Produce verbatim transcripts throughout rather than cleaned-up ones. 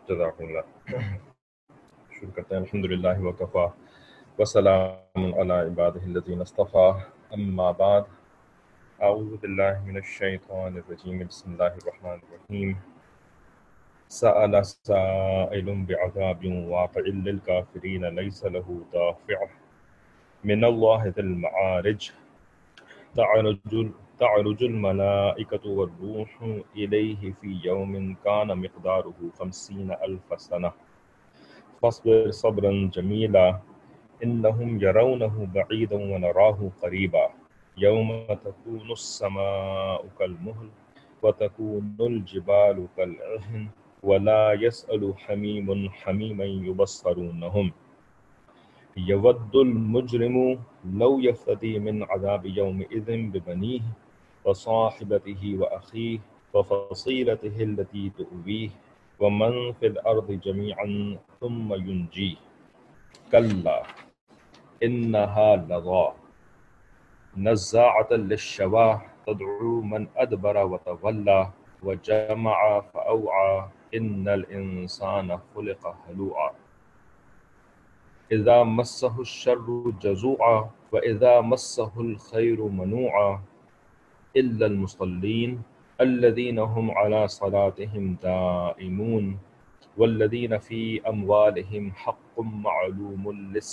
جزاک اللہ. شروع کرتے ہیں. الحمدللہ وکفا وسلام علی عبادہ الذین اصطفیٰ. اما بعد. اعوذ باللہ من الشیطان الرجیم. بسم اللہ الرحمن الرحیم. سأل سائل بعذاب واقع للکافرین لیس له دافع من اللہ ذی المعارج. تعرج تعرج الملائکة والروح إليه في يوم كان مقداره خمسين ألف سنة فاصبر صبرا جميلا إنهم يرونه بعيدا ونراه قريبا يوم تكون السماء كالمهل وتكون الجبال كالعهن ولا يسأل حميم حميما يبصرونهم يود المجرم لو يفتدي من عذاب يومئذ ببنيه وصاحبته وأخيه وفصيلته التي تؤويه ومن في الأرض جميعا ثم ينجيه كلا إنها لظى نزاعة للشوى تدعو من أدبر وتولى وجمع فأوعى إن الإنسان خلق هلوعا إذا مسه الشر جزوعا وإذا مسه الخير منوعا إلا المصلين الذين هم على صلاتهم دائمون والذين في أموالهم حق معلوم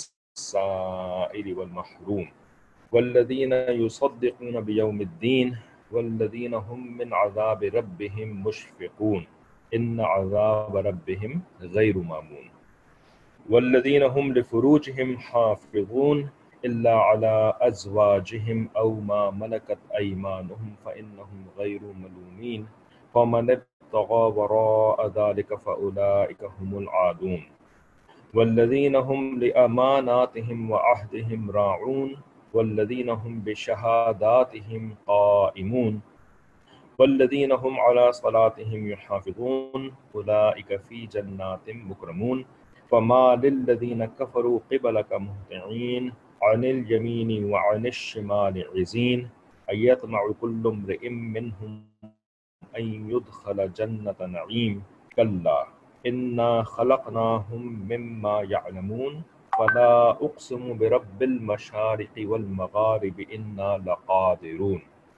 للسائل والمحروم والذين يصدقون بيوم الدين والذين هم من عذاب ربهم مشفقون إن عذاب ربهم غير مامون والذين هم لفروجهم حافظون إلا على أزواجهم أو ما ملكت أيمانهم فإنهم غير ملومين فمن ابتغى وراء ذلك فأولئك هم العادون والذين هم لأماناتهم وعهدهم راعون والذين هم بشهاداتهم قائمون والذين هم على صلاتهم يحافظون أولئك في جنات مكرمون فما للذين كفروا قبلك مهطعين عن اليمين وعن الشمال عزين أيطمع كل امرئ منهم أن يدخل جنة نعيم كلا إنا خلقناهم مما يعلمون فلا أقسم برب المشارق والمغارب إنا لقادرون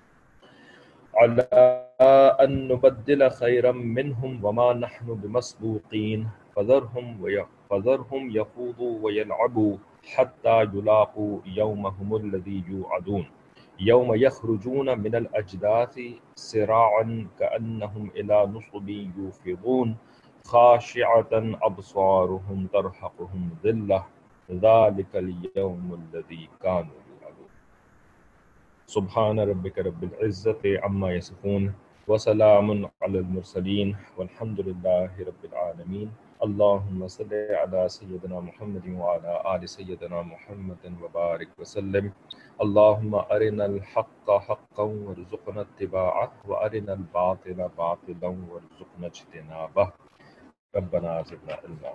على أن نبدل خيرا منهم وما نحن بمسبوقين فذرهم فذرهم يخوضوا ويلعبوا حتى يلاقوا يومهم الذي يوعدون يوم يخرجون من الأجداث سراعا كأنهم إلى نصب يوفضون خاشعة أبصارهم ترهقهم ذلة ذلك اليوم الذي كانوا يوعدون. سبحان ربك رب العزة عما يصفون وسلام على المرسلين والحمد لله رب العالمين. اللهم صل على سيدنا محمد وعلى آل سيدنا محمد وبارك وسلم. اللهم أرنا الحق حقا وارزقنا اتباعه وأرنا الباطل باطلا وارزقنا اجتنابه ربنا زدنا علما.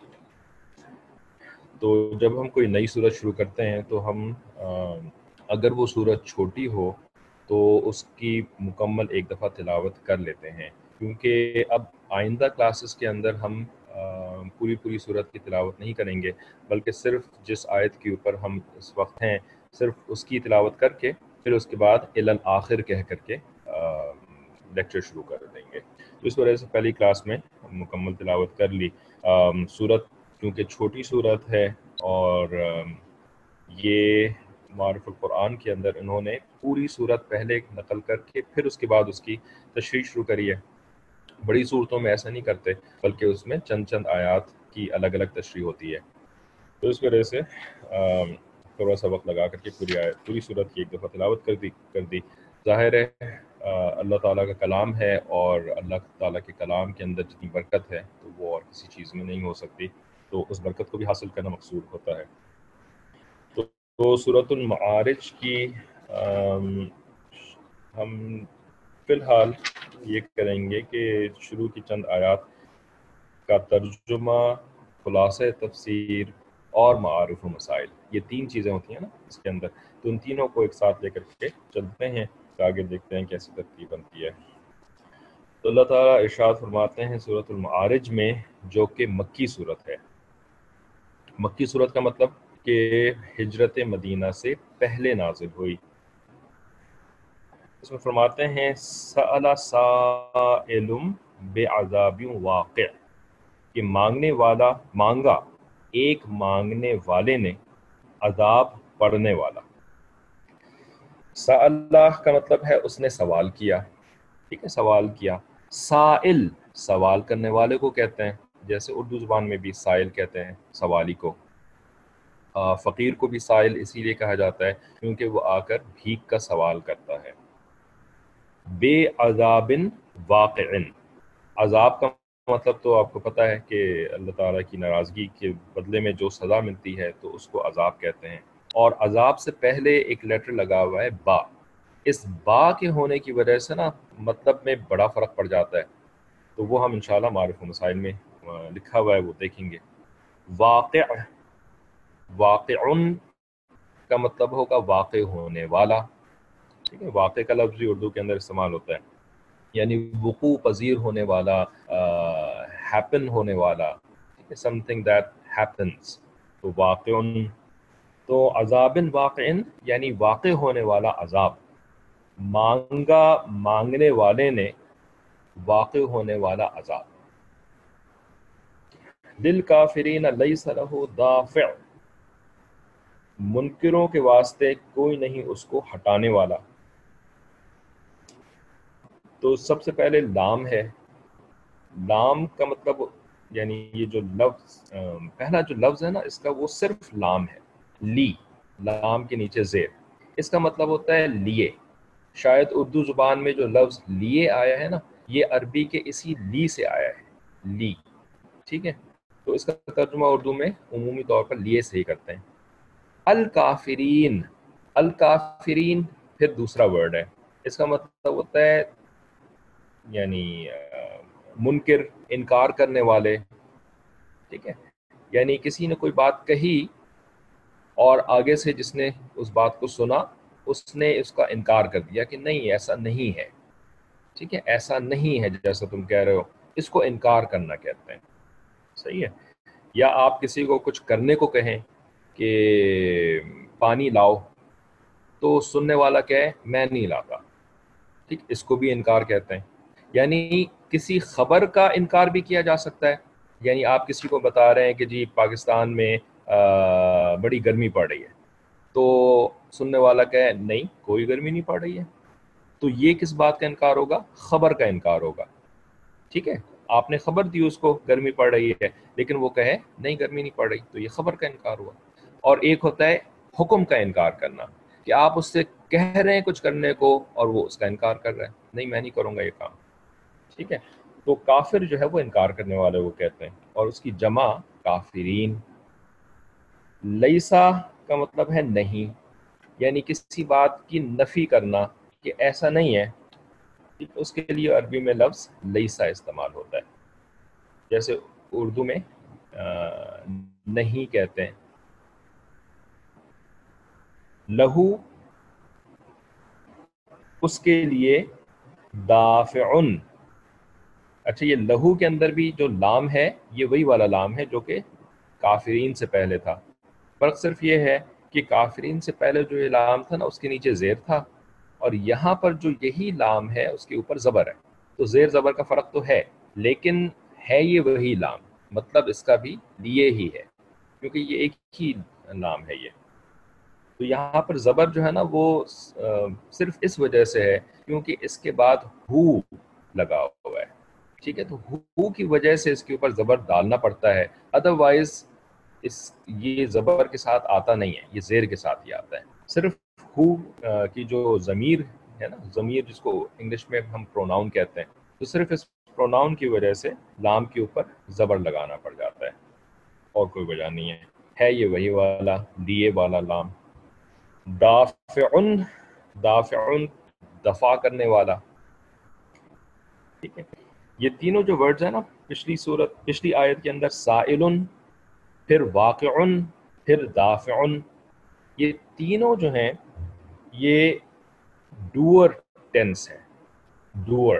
تو جب ہم کوئی نئی سورت شروع کرتے ہیں تو ہم اگر وہ سورت چھوٹی ہو تو اس کی مکمل ایک دفعہ تلاوت کر لیتے ہیں، کیونکہ اب آئندہ کلاسز کے اندر ہم پوری پوری سورت کی تلاوت نہیں کریں گے، بلکہ صرف جس آیت کے اوپر ہم اس وقت ہیں صرف اس کی تلاوت کر کے پھر اس کے بعد الی الآخر کہہ کر کے لیکچر شروع کر دیں گے. تو اس وجہ سے پہلی کلاس میں مکمل تلاوت کر لی. سورت کیونکہ چھوٹی صورت ہے اور یہ معارف القرآن کے اندر انہوں نے پوری صورت پہلے نقل کر کے پھر اس کے بعد اس کی تشریح شروع کری ہے. بڑی صورتوں میں ایسا نہیں کرتے، بلکہ اس میں چند چند آیات کی الگ الگ تشریح ہوتی ہے. تو اس وجہ سے تھوڑا سا وقت لگا کر کے پوری آیت پوری صورت کی ایک دفعہ تلاوت کر دی کر دی ظاہر ہے اللہ تعالیٰ کا کلام ہے اور اللہ تعالیٰ کے کلام کے اندر جتنی برکت ہے تو وہ اور کسی چیز میں نہیں ہو سکتی، تو اس برکت کو بھی حاصل کرنا مقصود ہوتا ہے. تو, تو سورۃ المعارج کی ہم فی الحال یہ کریں گے کہ شروع کی چند آیات کا ترجمہ، خلاصہ تفسیر اور معارف و مسائل، یہ تین چیزیں ہوتی ہیں نا اس کے اندر، تو ان تینوں کو ایک ساتھ لے کر کے چلتے ہیں، تو آگے دیکھتے ہیں کیسی ترتیب بنتی ہے. تو اللہ تعالیٰ ارشاد فرماتے ہیں سورۃ المعارج میں، جو کہ مکی صورت ہے. مکی صورت کا مطلب کہ ہجرت مدینہ سے پہلے نازل ہوئی. اس میں فرماتے ہیں سأل سائل بعذاب واقع، کہ مانگنے والا مانگا ایک مانگنے والے نے عذاب پڑنے والا. سألہ کا مطلب ہے اس نے سوال کیا، ٹھیک ہے، سوال کیا. سائل سوال کرنے والے کو کہتے ہیں، جیسے اردو زبان میں بھی سائل کہتے ہیں سوالی کو. آ، فقیر کو بھی سائل اسی لیے کہا جاتا ہے کیونکہ وہ آ کر بھیک کا سوال کرتا ہے. بے عذاب واقع، عذاب کا مطلب تو آپ کو پتہ ہے کہ اللہ تعالیٰ کی ناراضگی کے بدلے میں جو سزا ملتی ہے تو اس کو عذاب کہتے ہیں. اور عذاب سے پہلے ایک لیٹر لگا ہوا ہے با. اس با کے ہونے کی وجہ سے نا مطلب میں بڑا فرق پڑ جاتا ہے، تو وہ ہم انشاءاللہ معارف و مسائل میں لکھا ہوا ہے، وہ دیکھیں گے. واقع، واقعن کا مطلب ہوگا واقع ہونے والا، ٹھیک ہے. واقع کا لفظ بھی اردو کے اندر استعمال ہوتا ہے، یعنی وقوع پذیر ہونے والا، ہیپن ہونے والا، ٹھیک ہے، سم تھنگ دیٹ ہیپنس. تو واقع، تو عذاب واقع یعنی واقع ہونے والا عذاب. مانگا مانگنے والے نے واقع ہونے والا عذاب. للکافرین لیس لہ دافع، منکروں کے واسطے کوئی نہیں اس کو ہٹانے والا. تو سب سے پہلے لام ہے. لام کا مطلب یعنی یہ جو لفظ پہلا جو لفظ ہے نا اس کا وہ صرف لام ہے. لی، لام کے نیچے زیر، اس کا مطلب ہوتا ہے لیے. شاید اردو زبان میں جو لفظ لیے آیا ہے نا یہ عربی کے اسی لی سے آیا ہے، لی، ٹھیک ہے. تو اس کا ترجمہ اردو میں عمومی طور پر لیے سے ہی کرتے ہیں. الکافرین، الکافرین پھر دوسرا ورڈ ہے، اس کا مطلب ہوتا ہے یعنی منکر، انکار کرنے والے، ٹھیک ہے. یعنی کسی نے کوئی بات کہی اور آگے سے جس نے اس بات کو سنا اس نے اس کا انکار کر دیا کہ نہیں ایسا نہیں ہے، ٹھیک ہے، ایسا نہیں ہے جیسا تم کہہ رہے ہو، اس کو انکار کرنا کہتے ہیں. صحیح ہے. یا آپ کسی کو کچھ کرنے کو کہیں کہ پانی لاؤ تو سننے والا کہے میں نہیں لاتا، ٹھیک، اس کو بھی انکار کہتے ہیں. یعنی کسی خبر کا انکار بھی کیا جا سکتا ہے. یعنی آپ کسی کو بتا رہے ہیں کہ جی پاکستان میں بڑی گرمی پڑ رہی ہے، تو سننے والا کہے نہیں کوئی گرمی نہیں پڑ رہی ہے، تو یہ کس بات کا انکار ہوگا؟ خبر کا انکار ہوگا، ٹھیک ہے. آپ نے خبر دی اس کو گرمی پڑ رہی ہے لیکن وہ کہے نہیں گرمی نہیں پڑ رہی، تو یہ خبر کا انکار ہوا. اور ایک ہوتا ہے حکم کا انکار کرنا، کہ آپ اس سے کہہ رہے ہیں کچھ کرنے کو اور وہ اس کا انکار کر رہا ہے، نہیں میں نہیں کروں گا یہ کام، ٹھیک ہے. تو کافر جو ہے وہ انکار کرنے والے وہ کہتے ہیں، اور اس کی جمع کافرین. لیسا کا مطلب ہے نہیں، یعنی کسی بات کی نفی کرنا کہ ایسا نہیں ہے، اس کے لیے عربی میں لفظ لیسا استعمال ہوتا ہے. جیسے اردو میں نہیں کہتے ہیں. لہو اس کے لیے، دافعن، اچھا یہ لہو کے اندر بھی جو لام ہے یہ وہی والا لام ہے جو کہ کافرین سے پہلے تھا. فرق صرف یہ ہے کہ کافرین سے پہلے جو یہ لام تھا نا اس کے نیچے زیر تھا، اور یہاں پر جو یہی لام ہے اس کے اوپر زبر ہے. تو زیر زبر کا فرق تو ہے لیکن ہے یہ وہی لام، مطلب اس کا بھی لیے ہی ہے کیونکہ یہ ایک ہی لام ہے یہ. تو یہاں پر زبر جو ہے نا وہ صرف اس وجہ سے ہے کیونکہ اس کے بعد ہو لگا ہوا ہے، ٹھیک ہے. تو ہو کی وجہ سے اس کے اوپر زبر ڈالنا پڑتا ہے، ادروائز اس یہ زبر کے ساتھ آتا نہیں ہے، یہ زیر کے ساتھ ہی آتا ہے. صرف ہو کی جو ضمیر ہے نا، ضمیر جس کو انگلش میں ہم پروناؤن کہتے ہیں، تو صرف اس پروناؤن کی وجہ سے لام کے اوپر زبر لگانا پڑ جاتا ہے، اور کوئی وجہ نہیں ہے. ہے یہ وہی والا لیے والا لام. دافعن، دافعن دفاع کرنے والا، ٹھیک ہے. یہ تینوں جو ورڈز ہیں نا پچھلی صورت پچھلی آیت کے اندر، سائلن، پھر واقعن، پھر دافعن، یہ تینوں جو ہیں یہ ڈوور ٹینس ہے. ڈوور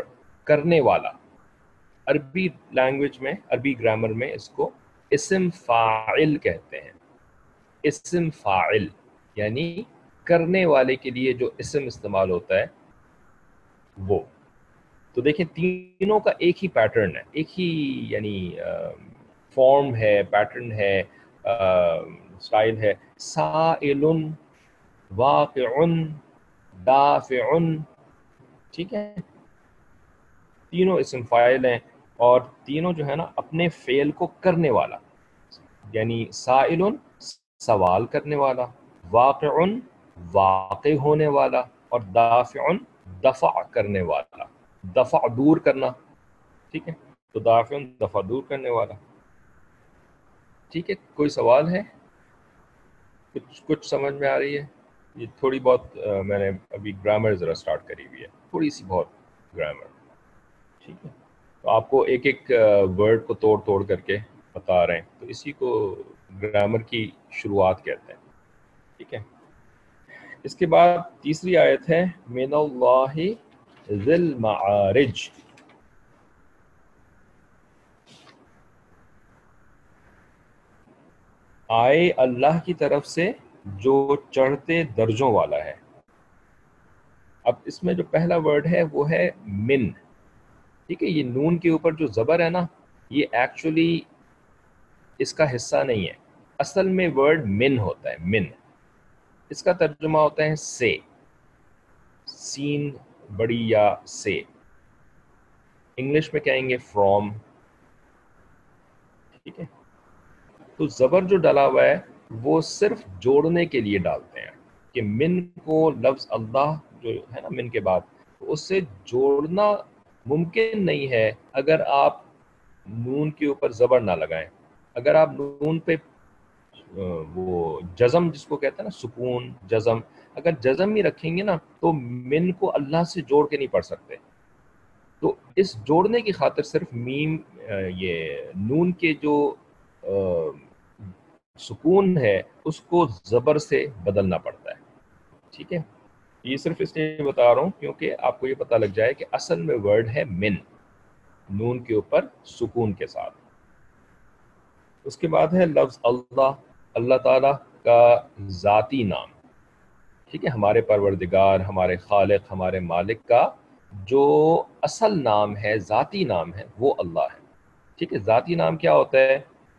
کرنے والا. عربی لینگویج میں، عربی گرامر میں اس کو اسم فاعل کہتے ہیں. اسم فاعل یعنی کرنے والے کے لیے جو اسم استعمال ہوتا ہے وہ. تو دیکھیں تینوں کا ایک ہی پیٹرن ہے، ایک ہی یعنی فارم ہے، پیٹرن ہے، سٹائل ہے. سائل، واقع، دافع. ٹھیک ہے، تینوں اسم فاعل ہیں اور تینوں جو ہے نا اپنے فعل کو کرنے والا، یعنی سائل سوال کرنے والا، واقع واقع ہونے والا، اور دافع دفع کرنے والا، دفع دور کرنا. ٹھیک ہے، تو دافع دفع دور کرنے والا. ٹھیک ہے، کوئی سوال ہے؟ کچھ کچھ سمجھ میں آ رہی ہے؟ یہ تھوڑی بہت میں نے ابھی گرامر ذرا سٹارٹ کری ہوئی ہے، تھوڑی سی بہت گرامر. ٹھیک ہے، تو آپ کو ایک ایک ورڈ کو توڑ توڑ کر کے بتا رہے ہیں، تو اسی کو گرامر کی شروعات کہتے ہیں. ٹھیک ہے، اس کے بعد تیسری آیت ہے من اللہ ذی المعارج. آئے اللہ کی طرف سے جو چڑھتے درجوں والا ہے. اب اس میں جو پہلا ورڈ ہے وہ ہے من. ٹھیک ہے، یہ نون کے اوپر جو زبر ہے نا، یہ ایکچولی اس کا حصہ نہیں ہے. اصل میں ورڈ من ہوتا ہے، من. اس کا ترجمہ ہوتا ہے سے، سین بڑی یا سے. انگلش میں کہیں گے فرام. ٹھیک ہے، تو زبر جو ڈالا ہوا ہے وہ صرف جوڑنے کے لیے ڈالتے ہیں کہ من کو لفظ اللہ جو ہے نا من کے بعد، اس سے جوڑنا ممکن نہیں ہے اگر آپ نون کے اوپر زبر نہ لگائیں. اگر آپ نون پہ وہ جزم جس کو کہتے ہیں نا، سکون جزم، اگر جزم ہی رکھیں گے نا تو من کو اللہ سے جوڑ کے نہیں پڑھ سکتے. تو اس جوڑنے کی خاطر صرف میم یہ نون کے جو سکون ہے اس کو زبر سے بدلنا پڑتا ہے. ٹھیک ہے، یہ صرف اس لیے بتا رہا ہوں کیونکہ آپ کو یہ پتہ لگ جائے کہ اصل میں ورڈ ہے من، نون کے اوپر سکون کے ساتھ. اس کے بعد ہے لفظ اللہ، اللہ تعالیٰ کا ذاتی نام. ٹھیک ہے، ہمارے پروردگار، ہمارے خالق، ہمارے مالک کا جو اصل نام ہے، ذاتی نام ہے، وہ اللہ ہے. ٹھیک ہے، ذاتی نام کیا ہوتا ہے؟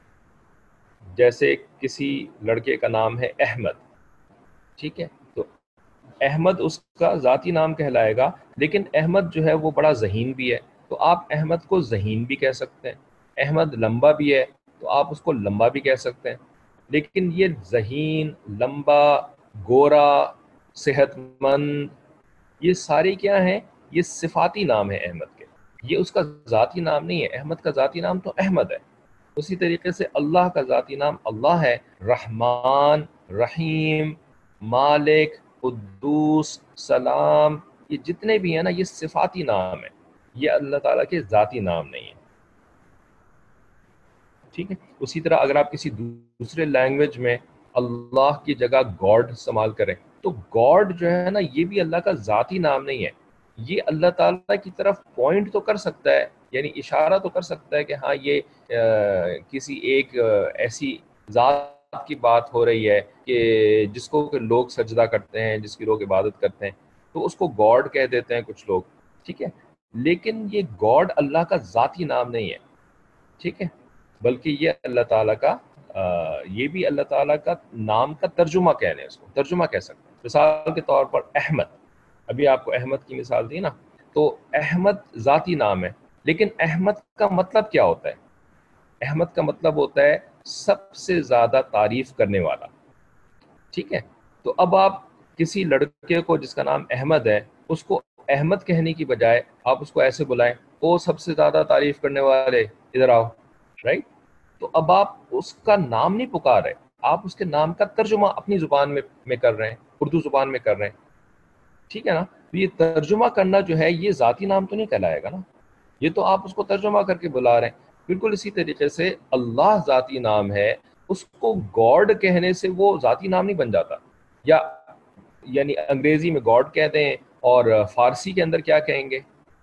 جیسے کسی لڑکے کا نام ہے احمد. ٹھیک ہے، تو احمد اس کا ذاتی نام کہلائے گا، لیکن احمد جو ہے وہ بڑا ذہین بھی ہے، تو آپ احمد کو ذہین بھی کہہ سکتے ہیں. احمد لمبا بھی ہے تو آپ اس کو لمبا بھی کہہ سکتے ہیں. لیکن یہ ذہین، لمبا، گورا، صحت مند، یہ ساری کیا ہیں؟ یہ صفاتی نام ہے احمد کے، یہ اس کا ذاتی نام نہیں ہے. احمد کا ذاتی نام تو احمد ہے. اسی طریقے سے اللہ کا ذاتی نام اللہ ہے. رحمان، رحیم، مالک، قدوس، سلام، یہ جتنے بھی ہیں نا یہ صفاتی نام ہیں، یہ اللہ تعالیٰ کے ذاتی نام نہیں ہیں. ٹھیک ہے، اسی طرح اگر آپ کسی دوسرے لینگویج میں اللہ کی جگہ گاڈ استعمال کریں تو گاڈ جو ہے نا یہ بھی اللہ کا ذاتی نام نہیں ہے. یہ اللہ تعالیٰ کی طرف پوائنٹ تو کر سکتا ہے، یعنی اشارہ تو کر سکتا ہے کہ ہاں یہ کسی ایک ایسی ذات کی بات ہو رہی ہے کہ جس کو کہ لوگ سجدہ کرتے ہیں، جس کی لوگ عبادت کرتے ہیں، تو اس کو گاڈ کہہ دیتے ہیں کچھ لوگ. ٹھیک ہے، لیکن یہ گاڈ اللہ کا ذاتی نام نہیں ہے. ٹھیک ہے، بلکہ یہ اللہ تعالیٰ کا آ, یہ بھی اللہ تعالیٰ کا نام کا ترجمہ کہہ لیں، اس کو ترجمہ کہہ سکتے ہیں. مثال کے طور پر احمد، ابھی آپ کو احمد کی مثال دی نا، تو احمد ذاتی نام ہے، لیکن احمد کا مطلب کیا ہوتا ہے؟ احمد کا مطلب ہوتا ہے سب سے زیادہ تعریف کرنے والا. ٹھیک ہے، تو اب آپ کسی لڑکے کو جس کا نام احمد ہے اس کو احمد کہنے کی بجائے آپ اس کو ایسے بلائیں، او سب سے زیادہ تعریف کرنے والے ادھر آؤ، رائٹ؟ تو اب آپ اس کا نام نہیں پکار رہے، آپ اس کے نام کا ترجمہ اپنی زبان میں میں کر رہے ہیں، اردو زبان میں کر رہے ہیں. ٹھیک ہے نا، تو یہ ترجمہ کرنا جو ہے یہ ذاتی نام تو نہیں کہلائے گا نا، یہ تو آپ اس کو ترجمہ کر کے بلا رہے ہیں. بالکل اسی طریقے سے اللہ ذاتی نام ہے، اس کو گاڈ کہنے سے وہ ذاتی نام نہیں بن جاتا. یا یعنی انگریزی میں گاڈ کہتے ہیں اور فارسی کے اندر کیا کہیں گے؟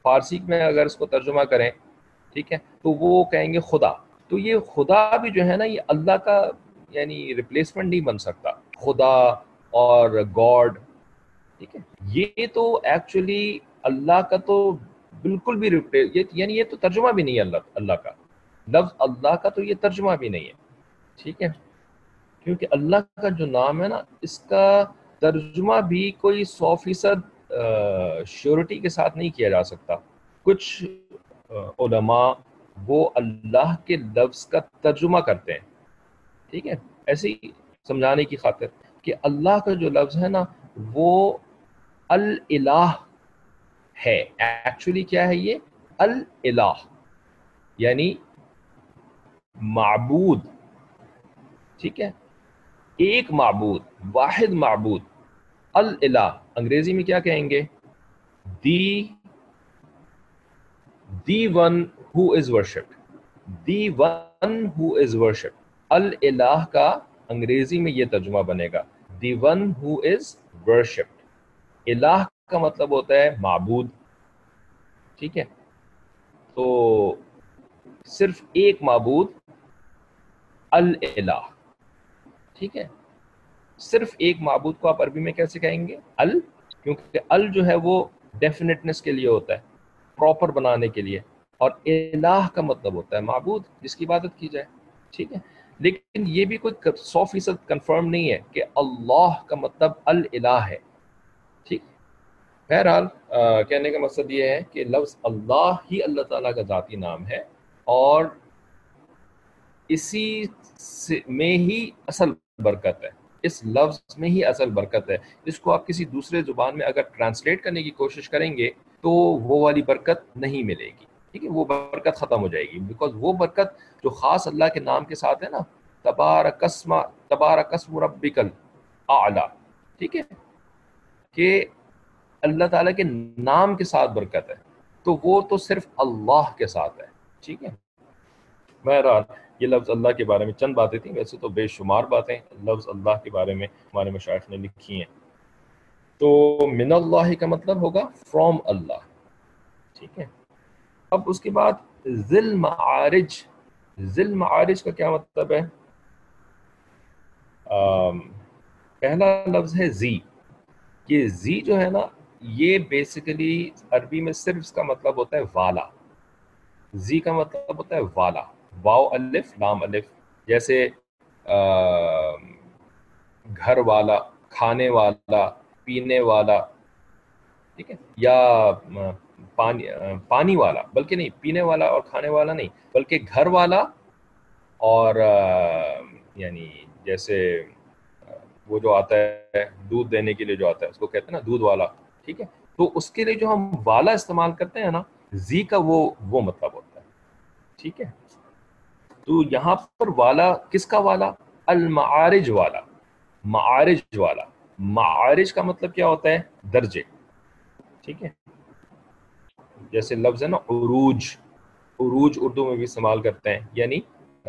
فارسی میں اگر اس کو ترجمہ کریں، ٹھیک ہے، تو وہ کہیں گے خدا. تو یہ خدا بھی جو ہے نا یہ اللہ کا یعنی ریپلیسمنٹ نہیں بن سکتا، خدا اور گاڈ، ٹھیک ہے. یہ تو ایکچولی اللہ کا تو بالکل بھی ریپلیس، یعنی یہ تو ترجمہ بھی نہیں ہے اللہ اللہ کا لفظ، اللہ کا تو یہ ترجمہ بھی نہیں ہے، ٹھیک ہے. کیونکہ اللہ کا جو نام ہے نا اس کا ترجمہ بھی کوئی سو فیصد شیورٹی کے ساتھ نہیں کیا جا سکتا. کچھ علماء وہ اللہ کے لفظ کا ترجمہ کرتے ہیں، ٹھیک ہے، ایسے ہی سمجھانے کی خاطر کہ اللہ کا جو لفظ ہے نا وہ الالہ ہے. ایکچولی کیا ہے یہ الالہ یعنی معبود، ٹھیک ہے، ایک معبود، واحد معبود. الالہ انگریزی میں کیا کہیں گے؟ دی the one who is ورشپڈ، the one ہو از ورشپڈ. الالہ کا انگریزی میں یہ ترجمہ بنے گا دی ون ہو از ورشپڈ. الہ کا مطلب ہوتا ہے معبود، ٹھیک ہے. تو صرف ایک معبود الالہ، ٹھیک ہے. صرف ایک معبود کو آپ عربی میں کیسے کہیں گے؟ ال، کیونکہ ال جو ہے وہ ڈیفینٹنس کے لیے ہوتا ہے، پراپر بنانے کے لیے، اور الہ کا مطلب ہوتا ہے معبود جس کی عبادت کی جائے، ٹھیک ہے. لیکن یہ بھی کوئی سو فیصد کنفرم نہیں ہے کہ اللہ کا مطلب الالہ ہے، ٹھیک. بہرحال کہنے کا مقصد یہ ہے کہ لفظ اللہ ہی اللہ تعالیٰ کا ذاتی نام ہے، اور اسی میں ہی اصل برکت ہے، اس لفظ میں ہی اصل برکت ہے. اس کو آپ کسی دوسرے زبان میں اگر ٹرانسلیٹ کرنے کی کوشش کریں گے تو وہ والی برکت نہیں ملے گی، ٹھیک ہے، وہ برکت ختم ہو جائے گی. بیکاز وہ برکت جو خاص اللہ کے نام کے ساتھ ہے نا، تبارک اسم تبارک اسم ربک الاعلی، ٹھیک ہے، کہ اللہ تعالیٰ کے نام کے ساتھ برکت ہے، تو وہ تو صرف اللہ کے ساتھ ہے، ٹھیک ہے. بہرحال یہ لفظ اللہ کے بارے میں چند باتیں تھیں، ویسے تو بے شمار باتیں لفظ اللہ کے بارے میں ہمارے مشائخ نے لکھی ہیں. تو من اللہ کا مطلب ہوگا فرام اللہ، ٹھیک ہے. اب اس کے بعد ذی المعارج، ذی المعارج کا کیا مطلب ہے؟ آم، پہلا لفظ ہے زی. یہ زی جو ہے نا یہ بیسیکلی عربی میں صرف اس کا مطلب ہوتا ہے والا. زی کا مطلب ہوتا ہے والا، واو الف لام الف. جیسے گھر والا، کھانے والا، پینے والا، ٹھیک ہے، یا پانی پانی والا، بلکہ نہیں پینے والا اور کھانے والا نہیں، بلکہ گھر والا، اور یعنی جیسے وہ جو آتا ہے دودھ دینے کے لیے جو آتا ہے اس کو کہتے ہیں نا دودھ والا، ٹھیک ہے. تو اس کے لیے جو ہم والا استعمال کرتے ہیں نا، زی کا وہ وہ مطلب ہوتا ہے، ٹھیک ہے. تو یہاں پر والا کس کا والا؟ المعارج والا، معارج والا. معارج کا مطلب کیا ہوتا ہے؟ درجے، ٹھیک ہے. جیسے لفظ ہے نا عروج، عروج اردو میں بھی استعمال کرتے ہیں، یعنی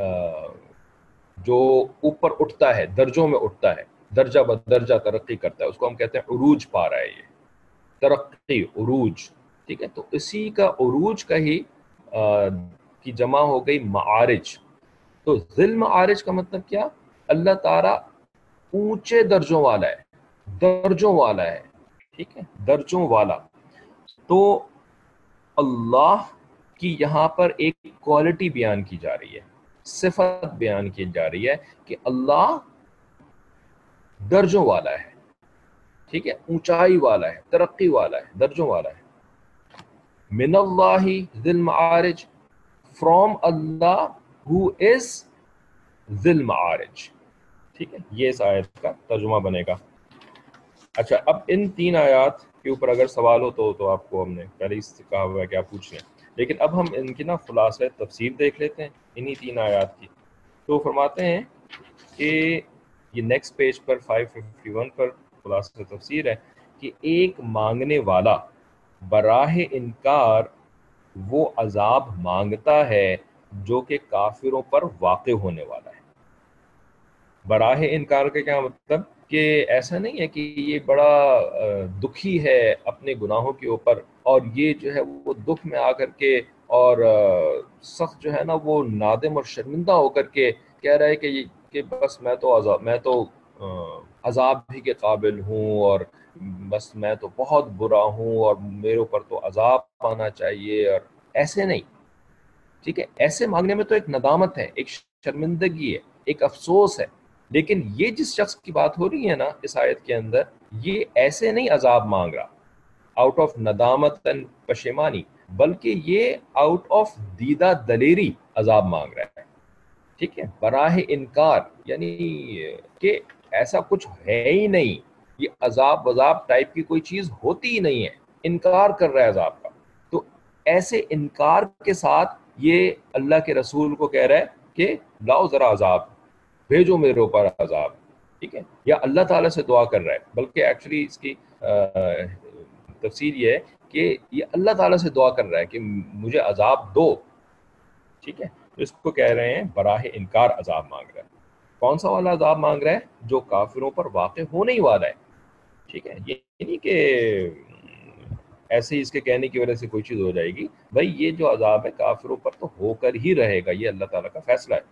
جو اوپر اٹھتا ہے، درجوں میں اٹھتا ہے، درجہ بدرجہ ترقی کرتا ہے، اس کو ہم کہتے ہیں عروج پا رہا ہے، یہ ترقی، عروج، ٹھیک ہے. تو اسی کا عروج کا ہی کی جمع ہو گئی معارج. تو ذی المعارج کا مطلب کیا؟ اللہ تعالیٰ اونچے درجوں والا ہے، درجوں والا ہے، ٹھیک ہے، درجوں والا. تو اللہ کی یہاں پر ایک کوالٹی بیان کی جا رہی ہے، صفت بیان کی جا رہی ہے کہ اللہ درجوں والا ہے، ٹھیک ہے، اونچائی والا ہے، ترقی والا ہے، درجوں والا ہے. من اللہ ذی المعارج، فرام اللہ who is ذی المعارج، ٹھیک ہے. یہ اس آیت کا ترجمہ بنے گا. اچھا، اب ان تین آیات کے اوپر اگر سوال ہو تو تو آپ کو ہم نے پہلے ہی سے کہا ہوا ہے کہ آپ پوچھ لیں، لیکن اب ہم ان کی نا خلاصہ تفسیر دیکھ لیتے ہیں انہی تین آیات کی. تو فرماتے ہیں کہ یہ نیکسٹ پیج پر پانچ سو اکیاون پر خلاصہ تفسیر ہے کہ ایک مانگنے والا براہ انکار وہ عذاب مانگتا ہے جو کہ کافروں پر واقع ہونے والا ہے. براہ انکار کا کیا مطلب؟ کہ ایسا نہیں ہے کہ یہ بڑا دکھی ہے اپنے گناہوں کے اوپر، اور یہ جو ہے وہ دکھ میں آ کر کے اور سخت جو ہے نا وہ نادم اور شرمندہ ہو کر کے کہہ رہا ہے کہ یہ کہ بس میں تو عذاب میں تو عذاب بھی کے قابل ہوں، اور بس میں تو بہت برا ہوں اور میرے اوپر تو عذاب آنا چاہیے، اور ایسے نہیں. ٹھیک ہے، ایسے مانگنے میں تو ایک ندامت ہے، ایک شرمندگی ہے، ایک افسوس ہے. لیکن یہ جس شخص کی بات ہو رہی ہے نا اس آیت کے اندر، یہ ایسے نہیں عذاب مانگ رہا آؤٹ آف ندامت پشیمانی، بلکہ یہ آؤٹ آف دیدہ دلیری عذاب مانگ رہا ہے. ٹھیک ہے، براہ انکار، یعنی کہ ایسا کچھ ہے ہی نہیں، یہ عذاب وذاب ٹائپ کی کوئی چیز ہوتی ہی نہیں ہے، انکار کر رہا ہے عذاب کا. تو ایسے انکار کے ساتھ یہ اللہ کے رسول کو کہہ رہا ہے کہ لاؤ ذرا عذاب، بھیجو میرے اوپر عذاب. ٹھیک ہے، یا اللہ تعالیٰ سے دعا کر رہا ہے، بلکہ ایکچولی اس کی تفسیر یہ ہے کہ یہ اللہ تعالیٰ سے دعا کر رہا ہے کہ مجھے عذاب دو. ٹھیک ہے، تو اس کو کہہ رہے ہیں براہ انکار عذاب مانگ رہا ہے. کون سا والا عذاب مانگ رہا ہے؟ جو کافروں پر واقع ہونے ہی والا ہے. ٹھیک ہے، یہ نہیں کہ ایسے ہی اس کے کہنے کی وجہ سے کوئی چیز ہو جائے گی. بھائی یہ جو عذاب ہے کافروں پر تو ہو کر ہی رہے گا، یہ اللہ تعالیٰ کا فیصلہ ہے.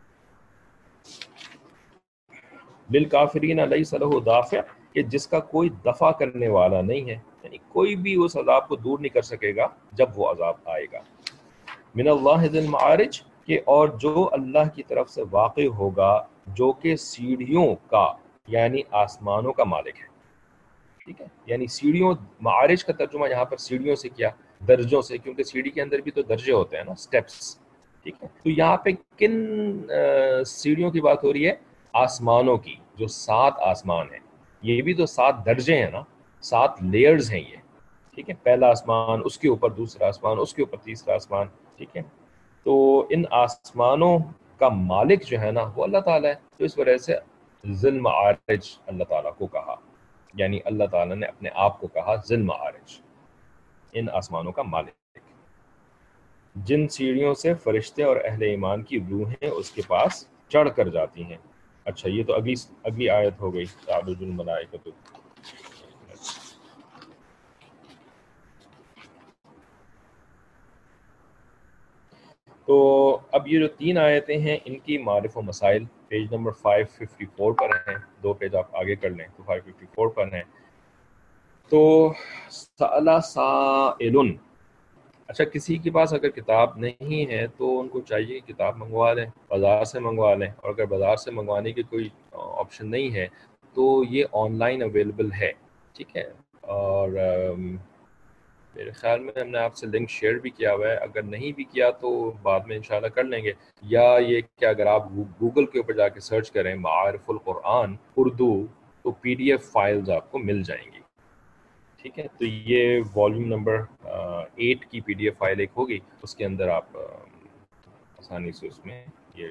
للکافرین لیس لہ دافع، کہ جس کا کوئی دفع کرنے والا نہیں ہے، یعنی کوئی بھی اس عذاب کو دور نہیں کر سکے گا جب وہ عذاب آئے گا. من اللہ ذی المعارج، کہ اور جو اللہ کی طرف سے واقع ہوگا، جو کہ سیڑھیوں کا یعنی آسمانوں کا مالک ہے. ٹھیک ہے، یعنی سیڑھیوں، معارج کا ترجمہ یہاں پر سیڑھیوں سے کیا، درجوں سے، کیونکہ سیڑھی کے اندر بھی تو درجے ہوتے ہیں نا، سٹیپس. ٹھیک ہے، تو یہاں پہ کن سیڑھیوں کی بات ہو رہی ہے؟ آسمانوں کی، جو سات آسمان ہیں. یہ بھی تو سات درجے ہیں نا، سات لیئرز ہیں یہ. ٹھیک ہے، پہلا آسمان، اس کے اوپر دوسرا آسمان، اس کے اوپر تیسرا آسمان. ٹھیک ہے، تو ان آسمانوں کا مالک جو ہے نا وہ اللہ تعالیٰ ہے. تو اس وجہ سے ذی المعارج اللہ تعالیٰ کو کہا، یعنی اللہ تعالیٰ نے اپنے آپ کو کہا ذی المعارج، ان آسمانوں کا مالک. جن سیڑھیوں سے فرشتے اور اہل ایمان کی روحیں اس کے پاس چڑھ کر جاتی ہیں. اچھا، یہ تو اگلی اگلی آیت ہو گئی، تعرج الملائکۃ. تو اب یہ جو تین آیتیں ہیں ان کی معرف و مسائل پیج نمبر پانچ سو چون پر ہیں، دو پیج آپ آگے کر لیں تو پانچ سو چون پر ہیں. تو سأل سائل، اچھا کسی کے پاس اگر کتاب نہیں ہے تو ان کو چاہیے کہ کتاب منگوا لیں، بازار سے منگوا لیں. اور اگر بازار سے منگوانے کی کوئی آپشن نہیں ہے تو یہ آن لائن اویلیبل ہے. ٹھیک ہے، اور میرے خیال میں ہم نے آپ سے لنک شیئر بھی کیا ہوا ہے، اگر نہیں بھی کیا تو بعد میں انشاءاللہ کر لیں گے. یا یہ کہ اگر آپ گوگل کے اوپر جا کے سرچ کریں معارف القرآن اردو تو پی ڈی ایف فائلز آپ کو مل جائیں گی. ٹھیک ہے، تو یہ والیوم نمبر ایٹ کی پی ڈی ایف فائل ایک ہوگی، اس کے اندر آپ آسانی سے اس میں یہ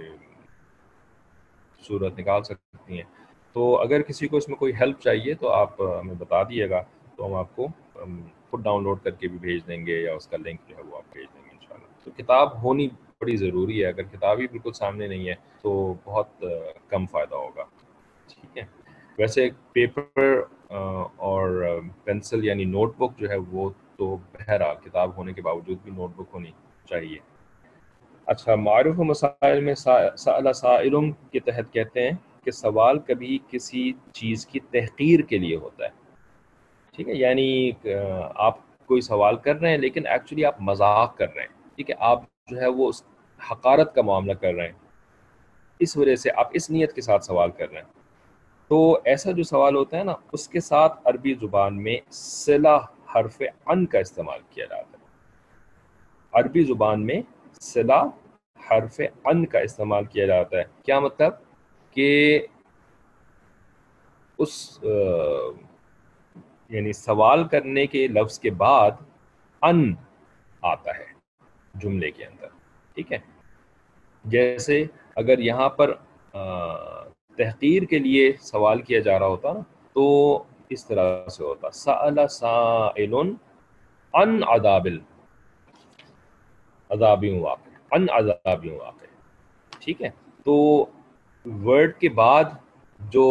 صورت نکال سکتی ہیں. تو اگر کسی کو اس میں کوئی ہیلپ چاہیے تو آپ ہمیں بتا دیے گا، تو ہم آپ کو خود ڈاؤن لوڈ کر کے بھی بھیج دیں گے، یا اس کا لنک جو ہے وہ آپ بھیج دیں گے انشاءاللہ. تو کتاب ہونی بڑی ضروری ہے، اگر کتاب ہی بالکل سامنے نہیں ہے تو بہت کم فائدہ ہوگا. ٹھیک ہے، ویسے پیپر اور پینسل یعنی نوٹ بک جو ہے وہ تو بہرحال کتاب ہونے کے باوجود بھی نوٹ بک ہونی چاہیے. اچھا، معارف و مسائل میں سأل سائل کے تحت کہتے ہیں کہ سوال کبھی کسی چیز کی تحقیر کے لیے ہوتا ہے. ٹھیک ہے، یعنی آپ کوئی سوال کر رہے ہیں لیکن ایکچولی آپ مذاق کر رہے ہیں. ٹھیک ہے، آپ جو ہے وہ حقارت کا معاملہ کر رہے ہیں، اس وجہ سے آپ اس نیت کے ساتھ سوال کر رہے ہیں. تو ایسا جو سوال ہوتا ہے نا، اس کے ساتھ عربی زبان میں صلہ حرف ان کا استعمال کیا جاتا ہے. عربی زبان میں صلہ حرف ان کا استعمال کیا جاتا ہے. کیا مطلب؟ کہ اس یعنی سوال کرنے کے لفظ کے بعد ان آتا ہے جملے کے اندر. ٹھیک ہے، جیسے اگر یہاں پر تحقیر کے لیے سوال کیا جا رہا ہوتا نا تو اس طرح سے ہوتا سأل سائل عن عذاب عذاب واقع، عن عذاب واقع. ٹھیک ہے، تو ورڈ کے بعد جو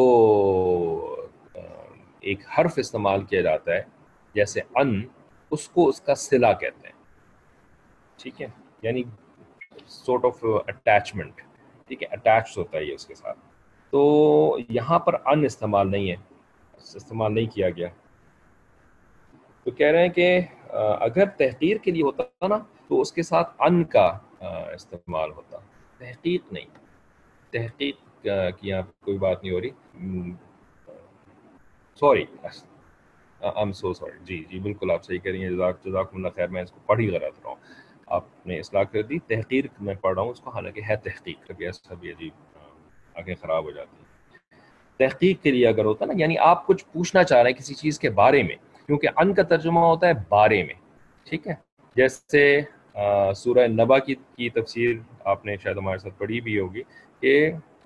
ایک حرف استعمال کیا جاتا ہے جیسے ان، اس کو اس کا صلہ کہتے ہیں، ٹھیک ہے، یعنی سورٹ آف اٹیچمنٹ، ٹھیک ہے، اٹیچ ہوتا ہے یہ اس کے ساتھ. تو یہاں پر ان استعمال نہیں ہے، استعمال نہیں کیا گیا. تو کہہ رہے ہیں کہ اگر تحقیر کے لیے ہوتا نا تو اس کے ساتھ ان کا استعمال ہوتا، تحقیق نہیں. تحقیق کی یہاں کوئی بات نہیں ہو رہی، سوری، ایم سو سوری. جی جی بالکل آپ صحیح کہہ رہی ہیں، جزاک جزاکم اللہ خیر. میں اس کو پڑھ ہی غلط رہا ہوں، آپ نے اصلاح کر دی. تحقیر میں پڑھ رہا ہوں اس کو، حالانکہ ہے تحقیق. کبھی ایسا بھی عجیب آنکھیں خراب ہو جاتی ہیں. تحقیق کے لیے اگر ہوتا نا، یعنی آپ کچھ پوچھنا چاہ رہے ہیں کسی چیز کے بارے میں، کیونکہ ان کا ترجمہ ہوتا ہے بارے میں، ٹھیک ہے. جیسے سورہ نبا کی کی تفسیر آپ نے شاید ہمارے ساتھ پڑھی بھی ہوگی کہ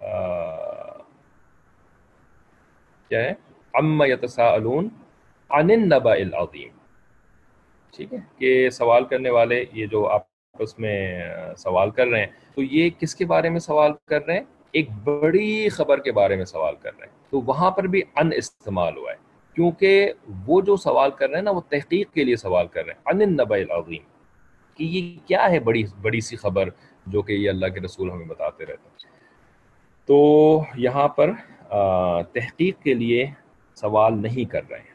کیا ہے، عما یتساءلون عن النبأ العظیم، ٹھیک ہے، کہ سوال کرنے والے یہ جو آپس میں سوال کر رہے ہیں، تو یہ کس کے بارے میں سوال کر رہے ہیں؟ ایک بڑی خبر کے بارے میں سوال کر رہے ہیں. تو وہاں پر بھی ان استعمال ہوا ہے، کیونکہ وہ جو سوال کر رہے ہیں نا وہ تحقیق کے لیے سوال کر رہے ہیں، عن النبأ العظیم، کہ یہ کیا ہے بڑی بڑی سی خبر جو کہ یہ اللہ کے رسول ہمیں بتاتے رہتے ہیں. تو یہاں پر تحقیق کے لیے سوال نہیں کر رہے ہیں،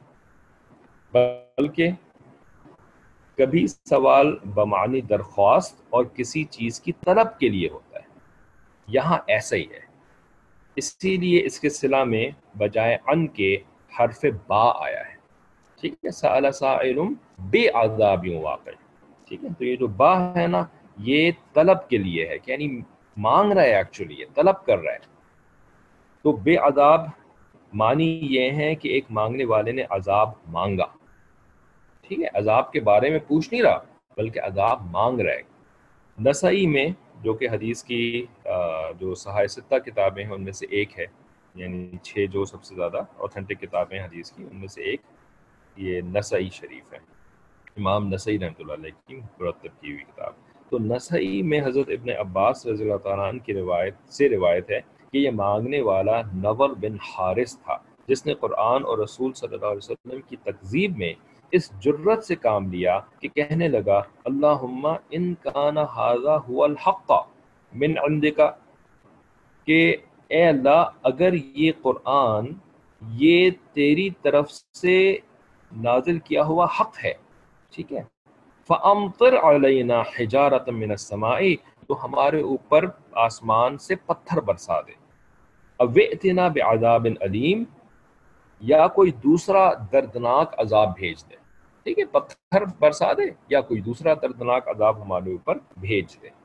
بلکہ کبھی سوال بمعنی درخواست اور کسی چیز کی طلب کے لیے ہوتا ہے. یہاں ایسا ہی ہے، اسی لیے اس کے صلہ میں بجائے ان کے حرف با آیا ہے، ٹھیک ہے. سأل سائل بعذاب واقع، ٹھیک ہے. تو یہ جو با ہے نا یہ طلب کے لیے ہے، یعنی مانگ رہا ہے، ایکچولی یہ طلب کر رہا ہے. تو بے عذاب معنی یہ ہے کہ ایک مانگنے والے نے عذاب مانگا، ٹھیک ہے، عذاب کے بارے میں پوچھ نہیں رہا بلکہ عذاب مانگ رہا ہے. نسائی میں جو کہ حدیث کی جو صحاح ستہ کتابیں ہیں ان میں سے ایک ہے، یعنی چھ جو سب سے زیادہ اوتھینٹک کتابیں حدیث کی ان میں سے ایک یہ نسائی شریف ہے، امام نسائی رحمۃ اللہ علیہ کی مرتب کی ہوئی کتاب. تو نسائی میں حضرت ابن عباس رضی اللہ تعالیٰ عنہ کی روایت سے روایت ہے کہ یہ مانگنے والا نور بن حارث تھا، جس نے قرآن اور رسول صلی اللہ علیہ وسلم کی تکذیب میں اس جرت سے کام لیا کہ کہنے لگا اللہم ان کان ھذا ھو الحق من عندک، کہ اے اللہ اگر یہ قرآن یہ تیری طرف سے نازل کیا ہوا حق ہے، ٹھیک ہے، فَأَمْطِرْ عَلَيْنَا حِجَارَةً مِّنَ السَّمَاءِ، تو ہمارے اوپر آسمان سے پتھر برسا دے. اَوْ ائْتِنَا بِعَذَابٍ أَلِيمٍ، یا کوئی دوسرا دردناک عذاب بھیج دے، ٹھیک ہے، پتھر برسا دے یا کوئی دوسرا دردناک عذاب ہمارے اوپر بھیج دے،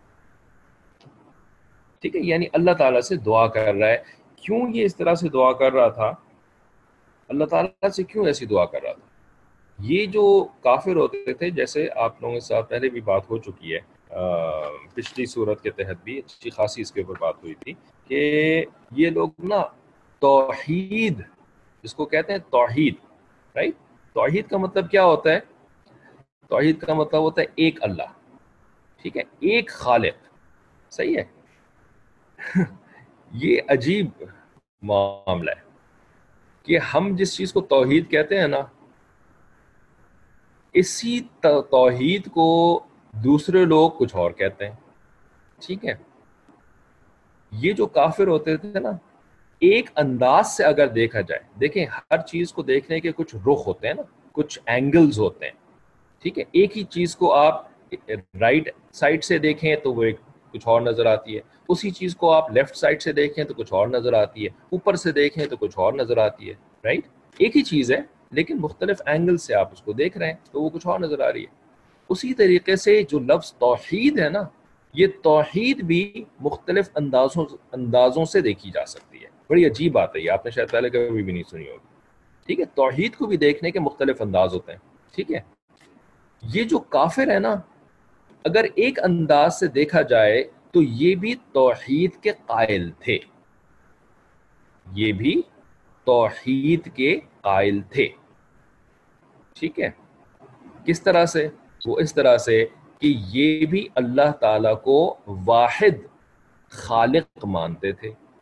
ٹھیک ہے. یعنی اللہ تعالیٰ سے دعا کر رہا ہے. کیوں یہ اس طرح سے دعا کر رہا تھا؟ اللہ تعالیٰ سے کیوں ایسی دعا کر رہا تھا؟ یہ جو کافر ہوتے تھے، جیسے آپ لوگوں کے ساتھ پہلے بھی بات ہو چکی ہے، پچھلی صورت کے تحت بھی اچھی خاصی اس کے اوپر بات ہوئی تھی، کہ یہ لوگ نا توحید جس کو کہتے ہیں توحید، رائٹ، توحید کا مطلب کیا ہوتا ہے؟ توحید کا مطلب ہوتا ہے ایک اللہ، ٹھیک ہے، ایک خالق، صحیح ہے. یہ عجیب معاملہ ہے کہ ہم جس چیز کو توحید کہتے ہیں نا، اسی توحید کو دوسرے لوگ کچھ اور کہتے ہیں، ٹھیک ہے. یہ جو کافر ہوتے تھے نا، ایک انداز سے اگر دیکھا جائے، دیکھیں ہر چیز کو دیکھنے کے کچھ رخ ہوتے ہیں نا، کچھ اینگلز ہوتے ہیں، ٹھیک ہے. ایک ہی چیز کو آپ رائٹ سائڈ سے دیکھیں تو وہ ایک کچھ اور نظر آتی ہے، اسی چیز کو آپ لیفٹ سائڈ سے دیکھیں تو کچھ اور نظر آتی ہے، اوپر سے دیکھیں تو کچھ اور نظر آتی ہے، رائٹ. ایک ہی چیز ہے لیکن مختلف اینگل سے آپ اس کو دیکھ رہے ہیں تو وہ کچھ اور نظر آ رہی ہے. اسی طریقے سے جو لفظ توحید ہے نا، یہ توحید بھی مختلف اندازوں اندازوں سے دیکھی جا سکتی ہے. بڑی عجیب بات ہے، یہ آپ نے شاید پہلے کبھی بھی نہیں سنی ہوگی، ٹھیک ہے. توحید کو بھی دیکھنے کے مختلف انداز ہوتے ہیں، ٹھیک ہے. یہ جو کافر ہے نا، اگر ایک انداز سے دیکھا جائے تو یہ بھی توحید کے قائل تھے، یہ بھی توحید کے قائل تھے، ٹھیک ہے. کس طرح سے؟ وہ اس طرح سے کہ یہ بھی اللہ تعالیٰ کو واحد خالق مانتے تھے،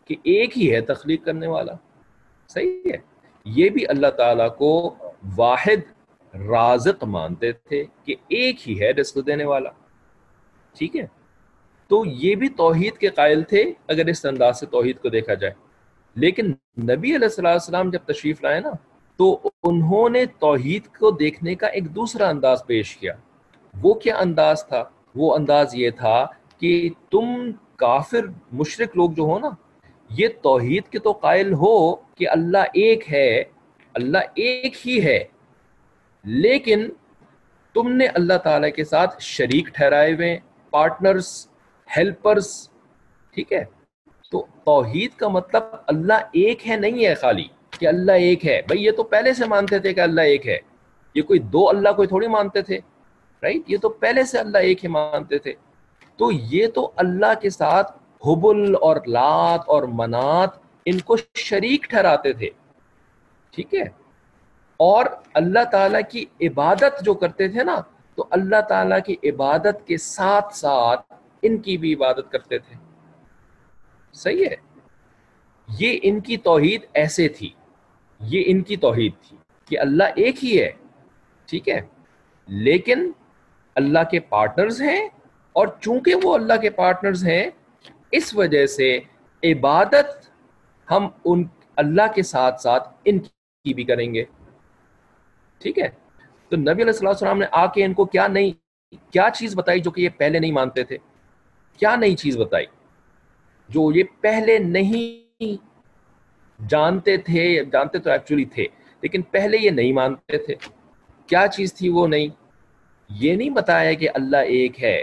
کہ ایک ہی ہے تخلیق کرنے والا. صحیح ہے. یہ بھی اللہ تعالیٰ کو واحد رازق مانتے تھے کہ ایک ہی ہے رزق دینے والا. ٹھیک ہے. تو یہ بھی توحید کے قائل تھے اگر اس انداز سے توحید کو دیکھا جائے. لیکن نبی علیہ الصلوۃ والسلام جب تشریف لائے نا تو انہوں نے توحید کو دیکھنے کا ایک دوسرا انداز پیش کیا. وہ کیا انداز تھا؟ وہ انداز یہ تھا کہ تم کافر مشرک لوگ جو ہو نا، یہ توحید کے تو قائل ہو کہ اللہ ایک ہے، اللہ ایک ہی ہے، لیکن تم نے اللہ تعالیٰ کے ساتھ شریک ٹھہرائے ہوئے، پارٹنرز، ہیلپرز. ٹھیک ہے. تو توحید کا مطلب اللہ ایک ہے نہیں ہے خالی کہ اللہ ایک ہے. بھئی یہ تو پہلے سے مانتے تھے کہ اللہ ایک ہے. یہ کوئی دو اللہ کوئی تھوڑی مانتے تھے، رائٹ؟ یہ تو پہلے سے اللہ ایک ہی مانتے تھے. تو یہ تو اللہ کے ساتھ حبل اور لات اور منات ان کو شریک ٹھہراتے تھے. ٹھیک ہے. اور اللہ تعالیٰ کی عبادت جو کرتے تھے نا، تو اللہ تعالیٰ کی عبادت کے ساتھ ساتھ ان کی بھی عبادت کرتے تھے. صحیح ہے. یہ ان کی توحید ایسے تھی، یہ ان کی توحید تھی کہ اللہ ایک ہی ہے. ٹھیک ہے. لیکن اللہ کے پارٹنرز ہیں، اور چونکہ وہ اللہ کے پارٹنرز ہیں اس وجہ سے عبادت ہم ان اللہ کے ساتھ ساتھ ان کی بھی کریں گے. ٹھیک ہے. تو نبی علیہ الصلوۃ والسلام نے آ کے ان کو کیا نہیں کیا چیز بتائی جو کہ یہ پہلے نہیں مانتے تھے؟ کیا نئی چیز بتائی جو یہ پہلے نہیں جانتے تھے؟ جانتے تو ایکچولی تھے لیکن پہلے یہ نہیں مانتے تھے. کیا چیز تھی وہ نہیں؟ یہ نہیں بتایا کہ اللہ ایک ہے،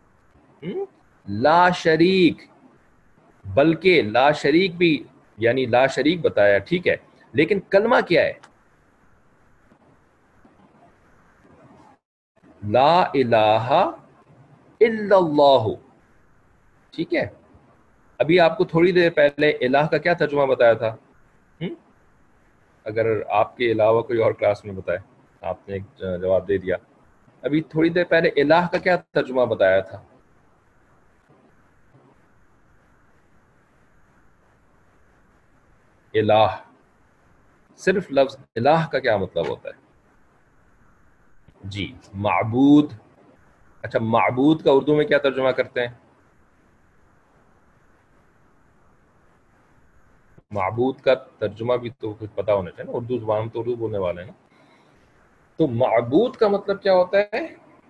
لا شریک، بلکہ لا شریک بھی یعنی لا شریک بتایا. ٹھیک ہے. لیکن کلمہ کیا ہے؟ لا الہ الا اللہ. ٹھیک ہے. ابھی آپ کو تھوڑی دیر پہلے الہ کا کیا ترجمہ بتایا تھا؟ ہم؟ اگر آپ کے علاوہ کوئی اور کلاس میں بتائے، آپ نے ایک جواب دے دیا. ابھی تھوڑی دیر پہلے الہ کا کیا ترجمہ بتایا تھا؟ الہ، صرف لفظ الہ کا کیا مطلب ہوتا ہے؟ جی معبود. اچھا، معبود کا اردو میں کیا ترجمہ کرتے ہیں؟ معبود کا ترجمہ بھی تو کچھ پتا ہونا چاہیے نا، اردو زبان میں تو اردو بولنے والے ہیں نا. تو معبود کا مطلب کیا ہوتا ہے؟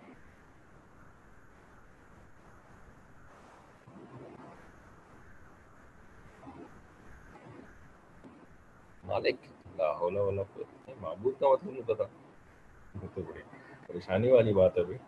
مالک. لا حول ولا قوت. معبود کا مطلب نہیں پتا، یہ تو بڑی پریشانی والی بات ہے بھائی.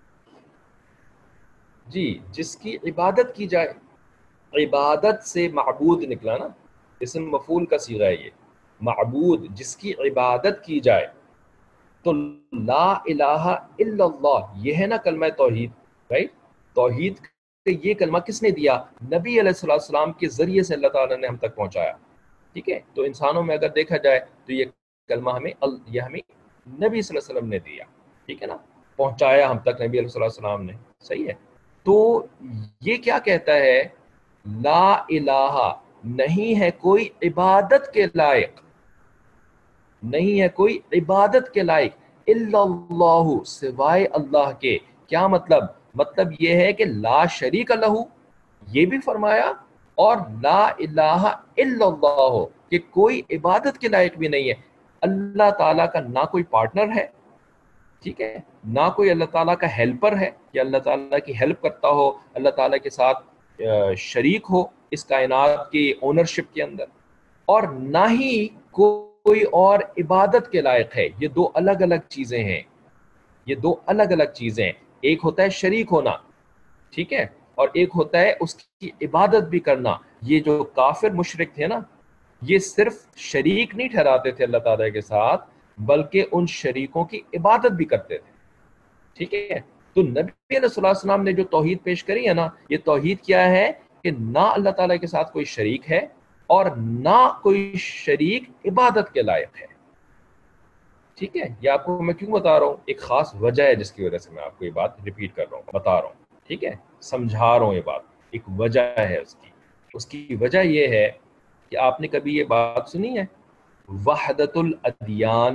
جی، جس کی عبادت کی جائے. عبادت سے معبود نکلا نا، اسم مفعول کا صیغہ ہے یہ. معبود جس کی عبادت کی جائے. تو لا الہ الا اللہ یہ ہے نا کلمہ توحید، رائٹ؟ توحید کا یہ کلمہ کس نے دیا؟ نبی علیہ الصلوۃ والسلام کے ذریعے سے اللہ تعالیٰ نے ہم تک پہنچایا. ٹھیک ہے. تو انسانوں میں اگر دیکھا جائے تو یہ کلمہ ہمیں یہ ہمیں نبی صلی اللہ علیہ وسلم نے دیا. ٹھیک ہے نا، پہنچایا ہم تک نبی علیہ الصلوۃ والسلام نے. صحیح ہے. تو یہ کیا کہتا ہے؟ لا الہ، نہیں ہے کوئی عبادت کے لائق، نہیں ہے کوئی عبادت کے لائق، الا اللہ، سوائے اللہ کے. کیا مطلب؟ مطلب یہ ہے کہ لا شریک لہ، یہ بھی فرمایا، اور لا الہ الا اللہ، کہ کوئی عبادت کے لائق بھی نہیں ہے. اللہ تعالیٰ کا نہ کوئی پارٹنر ہے، ٹھیک ہے، نہ کوئی اللہ تعالیٰ کا ہیلپر ہے کہ اللہ تعالیٰ کی ہیلپ کرتا ہو، اللہ تعالیٰ کے ساتھ شریک ہو اس کائنات کی اونرشپ کے اندر، اور نہ ہی کوئی اور عبادت کے لائق ہے. یہ دو الگ الگ چیزیں ہیں، یہ دو الگ الگ چیزیں ہیں. ایک ہوتا ہے شریک ہونا، ٹھیک ہے، اور ایک ہوتا ہے اس کی عبادت بھی کرنا. یہ جو کافر مشرک تھے نا، یہ صرف شریک نہیں ٹھہراتے تھے اللہ تعالیٰ کے ساتھ، بلکہ ان شریکوں کی عبادت بھی کرتے تھے. ٹھیک ہے. تو نبی علیہ الصلوۃ والسلام نے جو توحید پیش کری ہے نا، یہ توحید کیا ہے کہ نہ اللہ تعالیٰ کے ساتھ کوئی شریک ہے اور نہ کوئی شریک عبادت کے لائق ہے. ٹھیک ہے. یہ آپ کو میں کیوں بتا رہا ہوں؟ ایک خاص وجہ ہے جس کی وجہ سے میں آپ کو یہ بات ریپیٹ کر رہا ہوں، بتا رہا ہوں. ٹھیک ہے، سمجھا رہا ہوں. یہ بات ایک وجہ ہے اس کی. اس کی وجہ یہ ہے کہ آپ نے کبھی یہ بات سنی ہے وحدت الادیان؟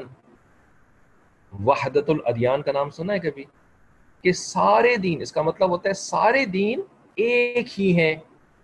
وحدت الادیان کا نام سنا ہے کبھی؟ کہ سارے دین، اس کا مطلب ہوتا ہے سارے دین ایک ہی ہیں،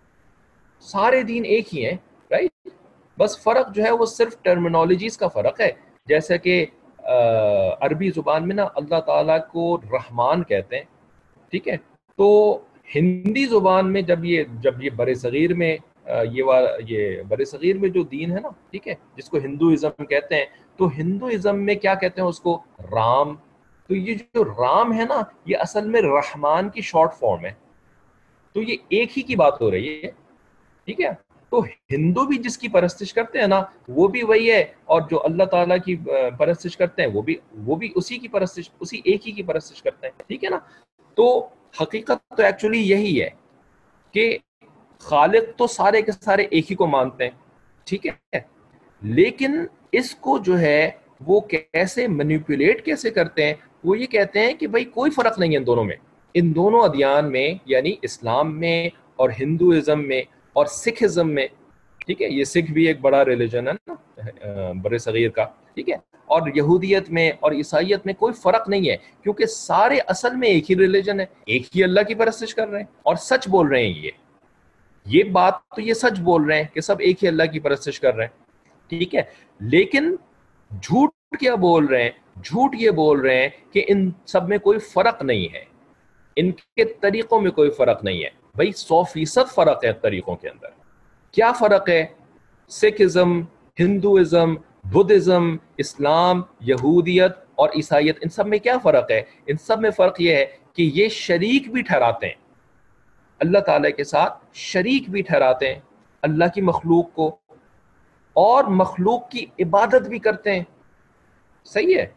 سارے دین ایک ہی ہیں، رائٹ؟ بس فرق جو ہے وہ صرف ٹرمینالوجیز کا فرق ہے. جیسے کہ عربی زبان میں نا اللہ تعالیٰ کو رحمان کہتے ہیں، ٹھیک ہے؟ تو ہندی زبان میں جب یہ جب یہ بر صغیر میں یہ یہ بر صغیر میں جو دین ہے نا، ٹھیک ہے، جس کو ہندوازم کہتے ہیں، تو ہندوازم میں کیا کہتے ہیں اس کو؟ رام. تو یہ جو رام ہے نا، یہ اصل میں رحمان کی شارٹ فارم ہے. تو یہ ایک ہی کی بات ہو رہی ہے، ٹھیک ہے؟ تو ہندو بھی جس کی پرستش کرتے ہیں نا، وہ بھی وہی ہے، اور جو اللہ تعالیٰ کی پرستش کرتے ہیں وہ بھی وہ بھی اسی کی پرستش، اسی ایک ہی کی پرستش کرتے ہیں، ٹھیک ہے نا؟ تو حقیقت تو ایکچولی یہی ہے کہ خالق تو سارے کے سارے ایک ہی کو مانتے ہیں، ٹھیک ہے؟ لیکن اس کو جو ہے وہ کیسے مینیپولیٹ کیسے کرتے ہیں؟ وہ یہ کہتے ہیں کہ بھائی کوئی فرق نہیں ہے ان دونوں میں، ان دونوں ادیان میں، یعنی اسلام میں اور ہندوازم میں اور سکھ ازم میں، ٹھیک ہے؟ یہ سکھ بھی ایک بڑا ریلیجن ہے نا بر صغیر کا، ٹھیک ہے؟ اور یہودیت میں اور عیسائیت میں کوئی فرق نہیں ہے، کیونکہ سارے اصل میں ایک ہی ریلیجن ہے، ایک ہی اللہ کی پرستش کر رہے ہیں اور سچ بول رہے ہیں. یہ یہ بات تو یہ سچ بول رہے ہیں کہ سب ایک ہی اللہ کی پرستش کر رہے ہیں، ٹھیک ہے؟ لیکن جھوٹ کیا بول رہے ہیں؟ جھوٹ یہ بول رہے ہیں کہ ان سب میں کوئی فرق نہیں ہے، ان کے طریقوں میں کوئی فرق نہیں ہے. بھائی سو فیصد فرق ہے طریقوں کے اندر. کیا فرق ہے؟ سکھ ازم، ہندوازم، بدھزم، اسلام، یہودیت اور عیسائیت، ان سب میں کیا فرق ہے؟ ان سب میں فرق یہ ہے کہ یہ شریک بھی ٹھہراتے ہیں اللہ تعالیٰ کے ساتھ، شریک بھی ٹھہراتے ہیں اللہ کی مخلوق کو، اور مخلوق کی عبادت بھی کرتے ہیں. صحیح ہے؟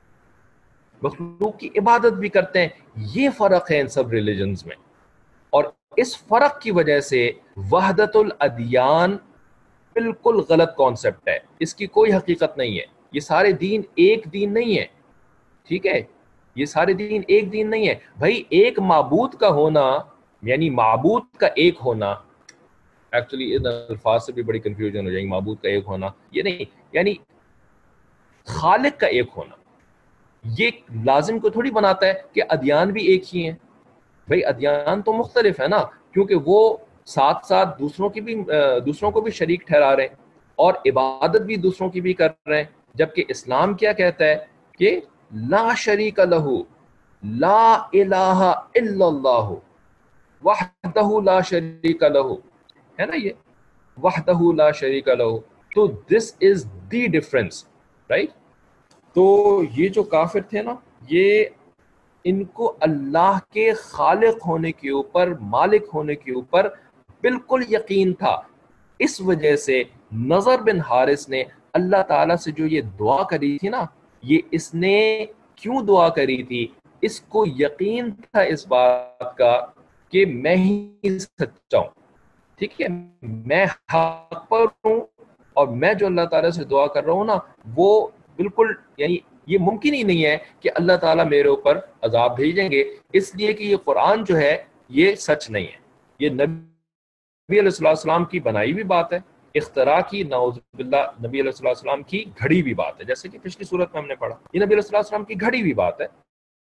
مخلوق کی عبادت بھی کرتے ہیں. یہ فرق ہے ان سب ریلیجنز میں، اور اس فرق کی وجہ سے وحدت الادیان بالکل غلط کانسیپٹ ہے، اس کی کوئی حقیقت نہیں ہے. یہ سارے دین ایک دین نہیں ہے، ٹھیک ہے؟ یہ سارے دین ایک دین نہیں ہے. بھائی ایک معبود کا ہونا، یعنی معبود کا ایک ہونا، ایکچولی ان الفاظ سے بھی بڑی کنفیوژن ہو جائے گی. معبود کا ایک ہونا یہ نہیں، یعنی خالق کا ایک ہونا، یہ لازم کو تھوڑی بناتا ہے کہ ادیان بھی ایک ہی ہیں. بھائی ادیان تو مختلف ہے نا، کیونکہ وہ ساتھ ساتھ دوسروں کی بھی دوسروں کو بھی شریک ٹھہرا رہے ہیں اور عبادت بھی دوسروں کی بھی کر رہے ہیں. جبکہ اسلام کیا کہتا ہے کہ لا شریک لہ، لا الہ الا اللہ وحدہ لا شریک لہ، ہے نا؟ یہ وحدہ لا شریک لہ. تو دس از دی ڈفرنس، رائٹ؟ تو یہ جو کافر تھے نا، یہ ان کو اللہ کے خالق ہونے کے اوپر، مالک ہونے کے اوپر بالکل یقین تھا. اس وجہ سے نضر بن حارث نے اللہ تعالیٰ سے جو یہ دعا کری تھی نا، یہ اس نے کیوں دعا کری تھی؟ اس کو یقین تھا اس بات کا کہ میں ہی سچا ہوں، ٹھیک ہے؟ میں حق پر ہوں، اور میں جو اللہ تعالیٰ سے دعا کر رہا ہوں نا، وہ بالکل، یعنی یہ ممکن ہی نہیں ہے کہ اللہ تعالیٰ میرے اوپر عذاب بھیجیں گے، اس لیے کہ یہ قرآن جو ہے یہ سچ نہیں ہے، یہ نبی علیہ الصلوۃ والسلام کی بنائی ہوئی بات ہے، اختراع کی، نعوذ باللہ نبی علیہ الصلوۃ والسلام کی گھڑی ہوئی بات ہے. جیسے کہ پچھلی صورت میں ہم نے پڑھا، یہ نبی علیہ الصلوۃ والسلام کی گھڑی ہوئی بات ہے.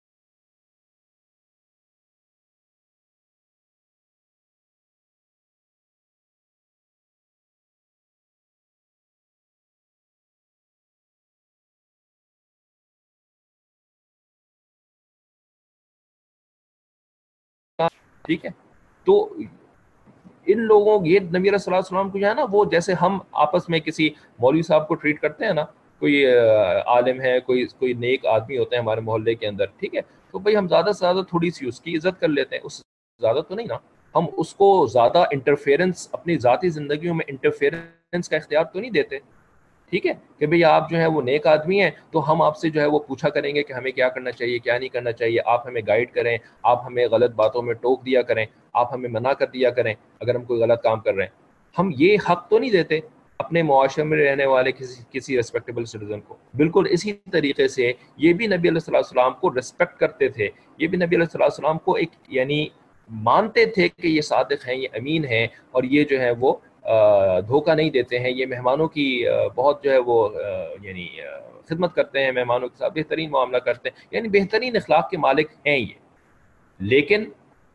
ٹھیک ہے؟ تو ان لوگوں، یہ نبی علیہ الصلوۃ والسلام کو جو ہے نا، وہ جیسے ہم آپس میں کسی مولوی صاحب کو ٹریٹ کرتے ہیں نا، کوئی عالم ہے، کوئی کوئی نیک آدمی ہوتے ہیں ہمارے محلے کے اندر، ٹھیک ہے؟ تو بھئی ہم زیادہ سے زیادہ تھوڑی سی اس کی عزت کر لیتے ہیں، اس زیادہ تو نہیں نا، ہم اس کو زیادہ انٹرفیئرنس، اپنی ذاتی زندگیوں میں انٹرفیئرنس کا اختیار تو نہیں دیتے، ٹھیک ہے؟ کہ بھئی آپ جو ہے وہ نیک آدمی ہیں، تو ہم آپ سے جو ہے وہ پوچھا کریں گے کہ ہمیں کیا کرنا چاہیے، کیا نہیں کرنا چاہیے، آپ ہمیں گائیڈ کریں، آپ ہمیں غلط باتوں میں ٹوک دیا کریں، آپ ہمیں منع کر دیا کریں اگر ہم کوئی غلط کام کر رہے ہیں. ہم یہ حق تو نہیں دیتے اپنے معاشرے میں رہنے والے کسی کسی ریسپیکٹیبل سٹیزن کو. بالکل اسی طریقے سے یہ بھی نبی علیہ الصلوۃ والسلام کو ریسپیکٹ کرتے تھے، یہ بھی نبی علیہ الصلوۃ والسلام کو ایک یعنی مانتے تھے کہ یہ صادق ہیں، یہ امین ہیں، اور یہ جو ہے وہ دھوکہ نہیں دیتے ہیں، یہ مہمانوں کی بہت جو ہے وہ یعنی خدمت کرتے ہیں، مہمانوں کے ساتھ بہترین معاملہ کرتے ہیں، یعنی بہترین اخلاق کے مالک ہیں یہ. لیکن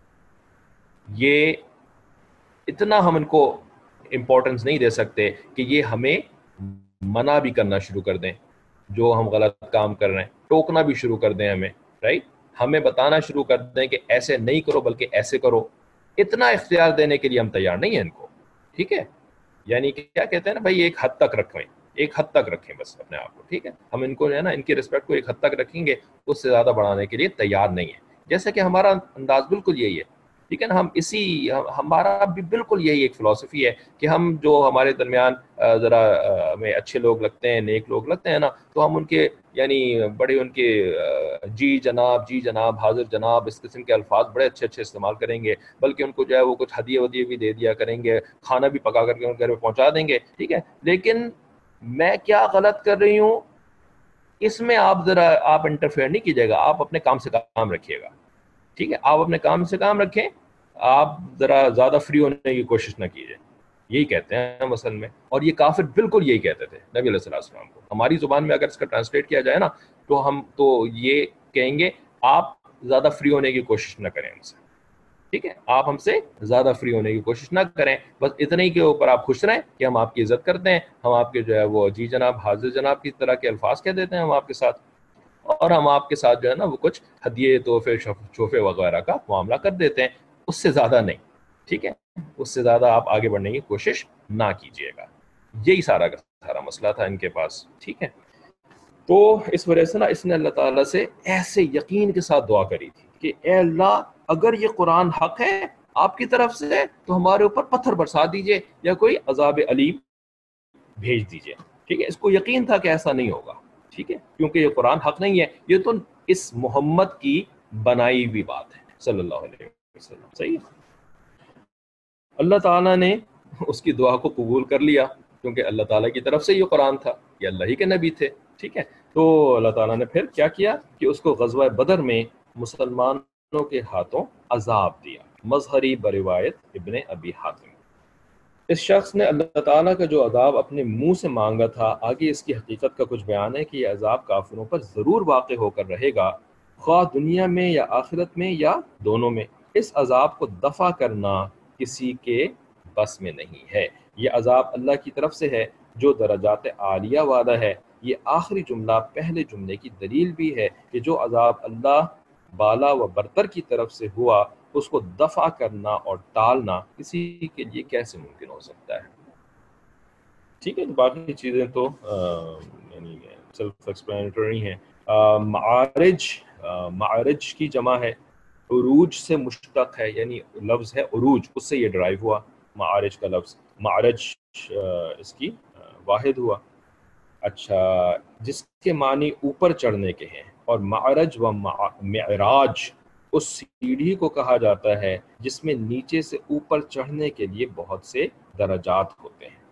یہ اتنا ہم ان کو امپورٹنس نہیں دے سکتے کہ یہ ہمیں منع بھی کرنا شروع کر دیں جو ہم غلط کام کر رہے ہیں، ٹوکنا بھی شروع کر دیں ہمیں، رائٹ، ہمیں بتانا شروع کر دیں کہ ایسے نہیں کرو بلکہ ایسے کرو. اتنا اختیار دینے کے لیے ہم تیار نہیں ہیں ان کو. ٹھیک ہے، یعنی کہ کیا کہتے ہیں نا بھائی، ایک حد تک رکھیں، ایک حد تک رکھیں بس اپنے آپ کو. ٹھیک ہے، ہم ان کو جو ہے نا ان کی رسپیکٹ کو ایک حد تک رکھیں گے، اس سے زیادہ بڑھانے کے لیے تیار نہیں ہے. جیسے کہ ہمارا انداز بالکل یہی ہے. ٹھیک ہے نا، ہم اسی ہمارا بھی بالکل یہی ایک فلسفی ہے کہ ہم جو ہمارے درمیان ذرا ہمیں اچھے لوگ لگتے ہیں، نیک لوگ لگتے ہیں نا، تو ہم ان کے یعنی بڑے ان کے جی جناب جی جناب حاضر جناب اس قسم کے الفاظ بڑے اچھے اچھے استعمال کریں گے، بلکہ ان کو جو ہے وہ کچھ ہدیے ودیے بھی دے دیا کریں گے، کھانا بھی پکا کر کے ان کے گھر میں پہنچا دیں گے. ٹھیک ہے، لیکن میں کیا غلط کر رہی ہوں اس میں آپ ذرا آپ انٹرفیئر نہیں کیجیے گا، آپ اپنے کام سے کام رکھیے گا. ٹھیک ہے، آپ اپنے کام سے کام رکھیں، آپ ذرا زیادہ فری ہونے کی کوشش نہ کیجیے. یہی کہتے ہیں مثلا میں، اور یہ کافر بالکل یہی کہتے تھے نبی علیہ الصلوۃ والسلام کو. ہماری زبان میں اگر اس کا ٹرانسلیٹ کیا جائے نا تو ہم تو یہ کہیں گے آپ زیادہ فری ہونے کی کوشش نہ کریں ہم سے. ٹھیک ہے، آپ ہم سے زیادہ فری ہونے کی کوشش نہ کریں، بس اتنے ہی کے اوپر آپ خوش رہیں کہ ہم آپ کی عزت کرتے ہیں، ہم آپ کے جو ہے وہ جی جناب حاضر جناب کی طرح کے الفاظ کہہ دیتے ہیں ہم آپ کے ساتھ، اور ہم آپ کے ساتھ جو ہے نا وہ کچھ ہدیے تحفے شوفے وغیرہ کا معاملہ کر دیتے ہیں، اس سے زیادہ نہیں. ٹھیک ہے، اس سے زیادہ آپ آگے بڑھنے کی کوشش نہ کیجیے گا. یہی سارا کا سارا مسئلہ تھا ان کے پاس. ٹھیک ہے، تو اس وجہ سے نا اس نے اللہ تعالیٰ سے ایسے یقین کے ساتھ دعا کری تھی کہ اے اللہ اگر یہ قرآن حق ہے آپ کی طرف سے تو ہمارے اوپر پتھر برسا دیجئے یا کوئی عذاب علیم بھیج دیجئے. ٹھیک ہے، اس کو یقین تھا کہ ایسا نہیں ہوگا. ٹھیک ہے، کیونکہ یہ قرآن حق نہیں ہے، یہ تو اس محمد کی بنائی ہوئی بات ہے صلی اللہ علیہ وسلم. صحیح ہے، اللہ تعالیٰ نے اس کی دعا کو قبول کر لیا کیونکہ اللہ تعالیٰ کی طرف سے یہ قرآن تھا، یہ اللہ ہی کے نبی تھے. ٹھیک ہے، تو اللہ تعالیٰ نے پھر کیا کیا کہ اس کو غزوہ بدر میں مسلمانوں کے ہاتھوں عذاب دیا. مظہری بروایت ابن ابی حاتم. اس شخص نے اللہ تعالیٰ کا جو عذاب اپنے منہ سے مانگا تھا، آگے اس کی حقیقت کا کچھ بیان ہے کہ یہ عذاب کافروں پر ضرور واقع ہو کر رہے گا، خواہ دنیا میں یا آخرت میں یا دونوں میں. اس عذاب کو دفع کرنا کسی کے بس میں نہیں ہے. یہ عذاب اللہ کی طرف سے ہے جو درجات عالیہ والا ہے. یہ آخری جملہ پہلے جملے کی دلیل بھی ہے کہ جو عذاب اللہ بالا و برتر کی طرف سے ہوا اس کو دفع کرنا اور ٹالنا کسی کے لیے کیسے ممکن ہو سکتا ہے. ٹھیک ہے، باقی چیزیں تو یعنی سیلف ایکسپلینٹری ہیں. معارج معارج کی جمع ہے، عروج سے مشتق ہے، یعنی لفظ ہے عروج، اس سے یہ ڈرائیو ہوا معارج کا لفظ. معرج اس کی واحد ہوا. اچھا، جس کے معنی اوپر چڑھنے کے ہیں، اور معرج و معراج اس سیڑھی کو کہا جاتا ہے جس میں نیچے سے اوپر چڑھنے کے لیے بہت سے درجات ہوتے ہیں.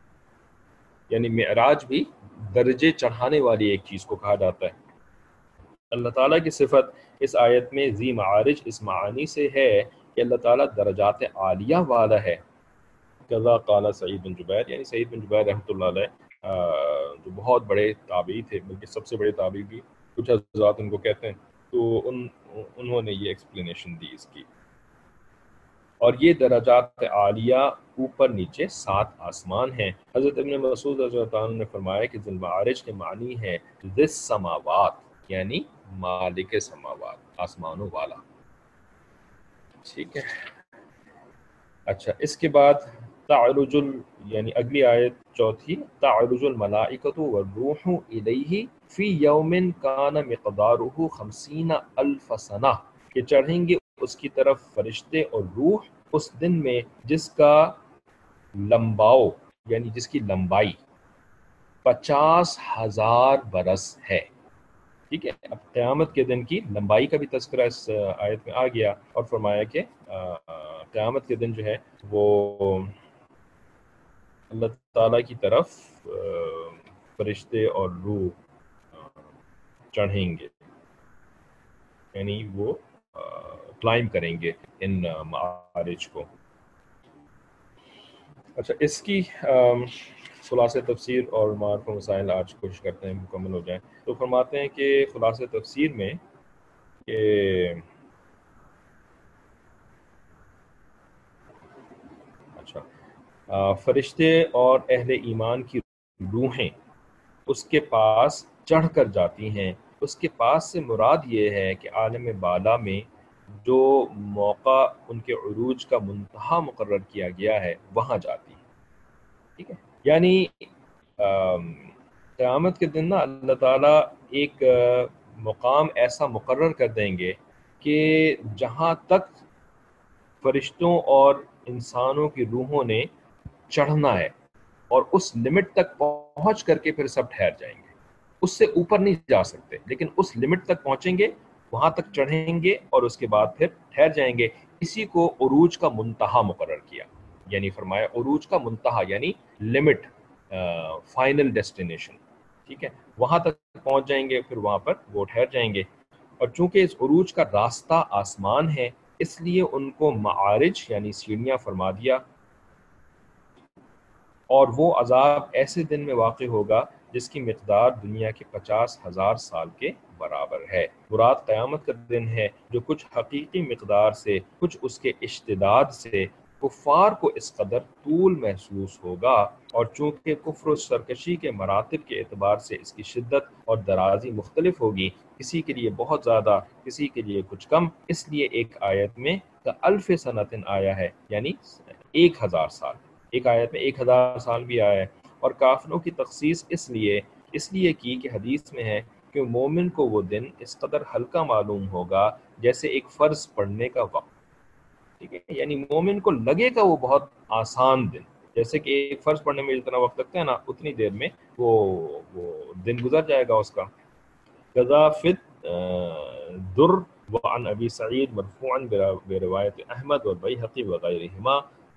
یعنی معراج بھی درجے چڑھانے والی ایک چیز کو کہا جاتا ہے. اللہ تعالیٰ کی صفت اس آیت میں ذی معارج اس معنی سے ہے کہ اللہ تعالیٰ درجات عالیہ والا ہے. کذا قال سعید بن جبیر، یعنی سعید بن جبیر رحمۃ اللہ علیہ جو بہت بڑے تابعی تھے، بلکہ سب سے بڑے تابعی بھی کچھ حضرات ان کو کہتے ہیں، تو ان انہوں نے یہ ایکسپلینیشن دی اس کی. اور یہ درجات عالیہ اوپر نیچے سات آسمان ہیں. حضرت ابن مسعود رضی اللہ عنہ نے فرمایا کہ ذی المعارج کے معنی ہے ذی السماوات، یعنی مالک سماوات، آسمانوں والا. ٹھیک ہے، اچھا اس کے بعد تعرج ال یعنی اگلی آیت چوتھی، تعرج الملائکۃ والروح الیہ فی یوم کان مقدارہ خمسین الف سنہ، کہ چڑھیں گے اس کی طرف فرشتے اور روح اس دن میں جس کا لمباؤ یعنی جس کی لمبائی پچاس ہزار برس ہے. ٹھیک ہے، اب قیامت کے دن کی لمبائی کا بھی تذکرہ اس آیت میں آ گیا، اور فرمایا کہ قیامت کے دن جو ہے وہ اللہ تعالیٰ کی طرف فرشتے اور روح چڑھیں گے، یعنی وہ کلائم کریں گے ان معارج کو۔ اچھا، اس کی خلاصہ تفسیر اور معارف و مسائل آج کوشش کرتے ہیں مکمل ہو جائیں۔ تو فرماتے ہیں کہ خلاصہ تفسیر میں کہ اچھا فرشتے اور اہل ایمان کی روحیں اس کے پاس چڑھ کر جاتی ہیں۔ اس کے پاس سے مراد یہ ہے کہ عالم بالا میں جو موقع ان کے عروج کا منتہا مقرر کیا گیا ہے وہاں جاتی ہیں، ٹھیک ہے۔ یعنی قیامت کے دن نا اللہ تعالیٰ ایک مقام ایسا مقرر کر دیں گے کہ جہاں تک فرشتوں اور انسانوں کی روحوں نے چڑھنا ہے اور اس لمٹ تک پہنچ کر کے پھر سب ٹھہر جائیں گے، اس سے اوپر نہیں جا سکتے، لیکن اس لمٹ تک پہنچیں گے، وہاں تک چڑھیں گے اور اس کے بعد پھر ٹھہر جائیں گے۔ اسی کو عروج کا منتہا مقرر کیا، یعنی فرمایا عروج کا منتہا یعنی لمٹ، فائنل ڈیسٹینیشن، ٹھیک ہے، وہاں تک پہنچ جائیں گے، پھر وہاں پر وہ ٹھہر جائیں گے۔ اور چونکہ اس عروج کا راستہ آسمان ہے اس لیے ان کو معارج یعنی سیڑھیاں فرما دیا، اور وہ عذاب ایسے دن میں واقع ہوگا جس کی مقدار دنیا کے پچاس ہزار سال کے برابر ہے۔ مراد قیامت کا دن ہے جو کچھ حقیقی مقدار سے کچھ اس کے اشتداد سے کفار کو اس قدر طول محسوس ہوگا، اور چونکہ کفر و سرکشی کے مراتب کے اعتبار سے اس کی شدت اور درازی مختلف ہوگی، کسی کے لیے بہت زیادہ، کسی کے لیے کچھ کم، اس لیے ایک آیت میں کا الف سنتن آیا ہے، یعنی ایک ہزار سال، ایک آیت میں ایک ہزار سال بھی آیا ہے۔ اور کافروں کی تخصیص اس لیے اس لیے کی کہ حدیث میں ہے کہ مومن کو وہ دن اس قدر ہلکا معلوم ہوگا جیسے ایک فرض پڑھنے کا وقت، ٹھیک ہے، یعنی مومن کو لگے گا وہ بہت آسان دن، جیسے کہ ایک فرض پڑھنے میں جتنا وقت لگتا ہے نا اتنی دیر میں وہ وہ دن گزر جائے گا اس کا۔ قذافت در وعن ابی سعید مرفوعا بروایت احمد و بیہقی وغیرہما۔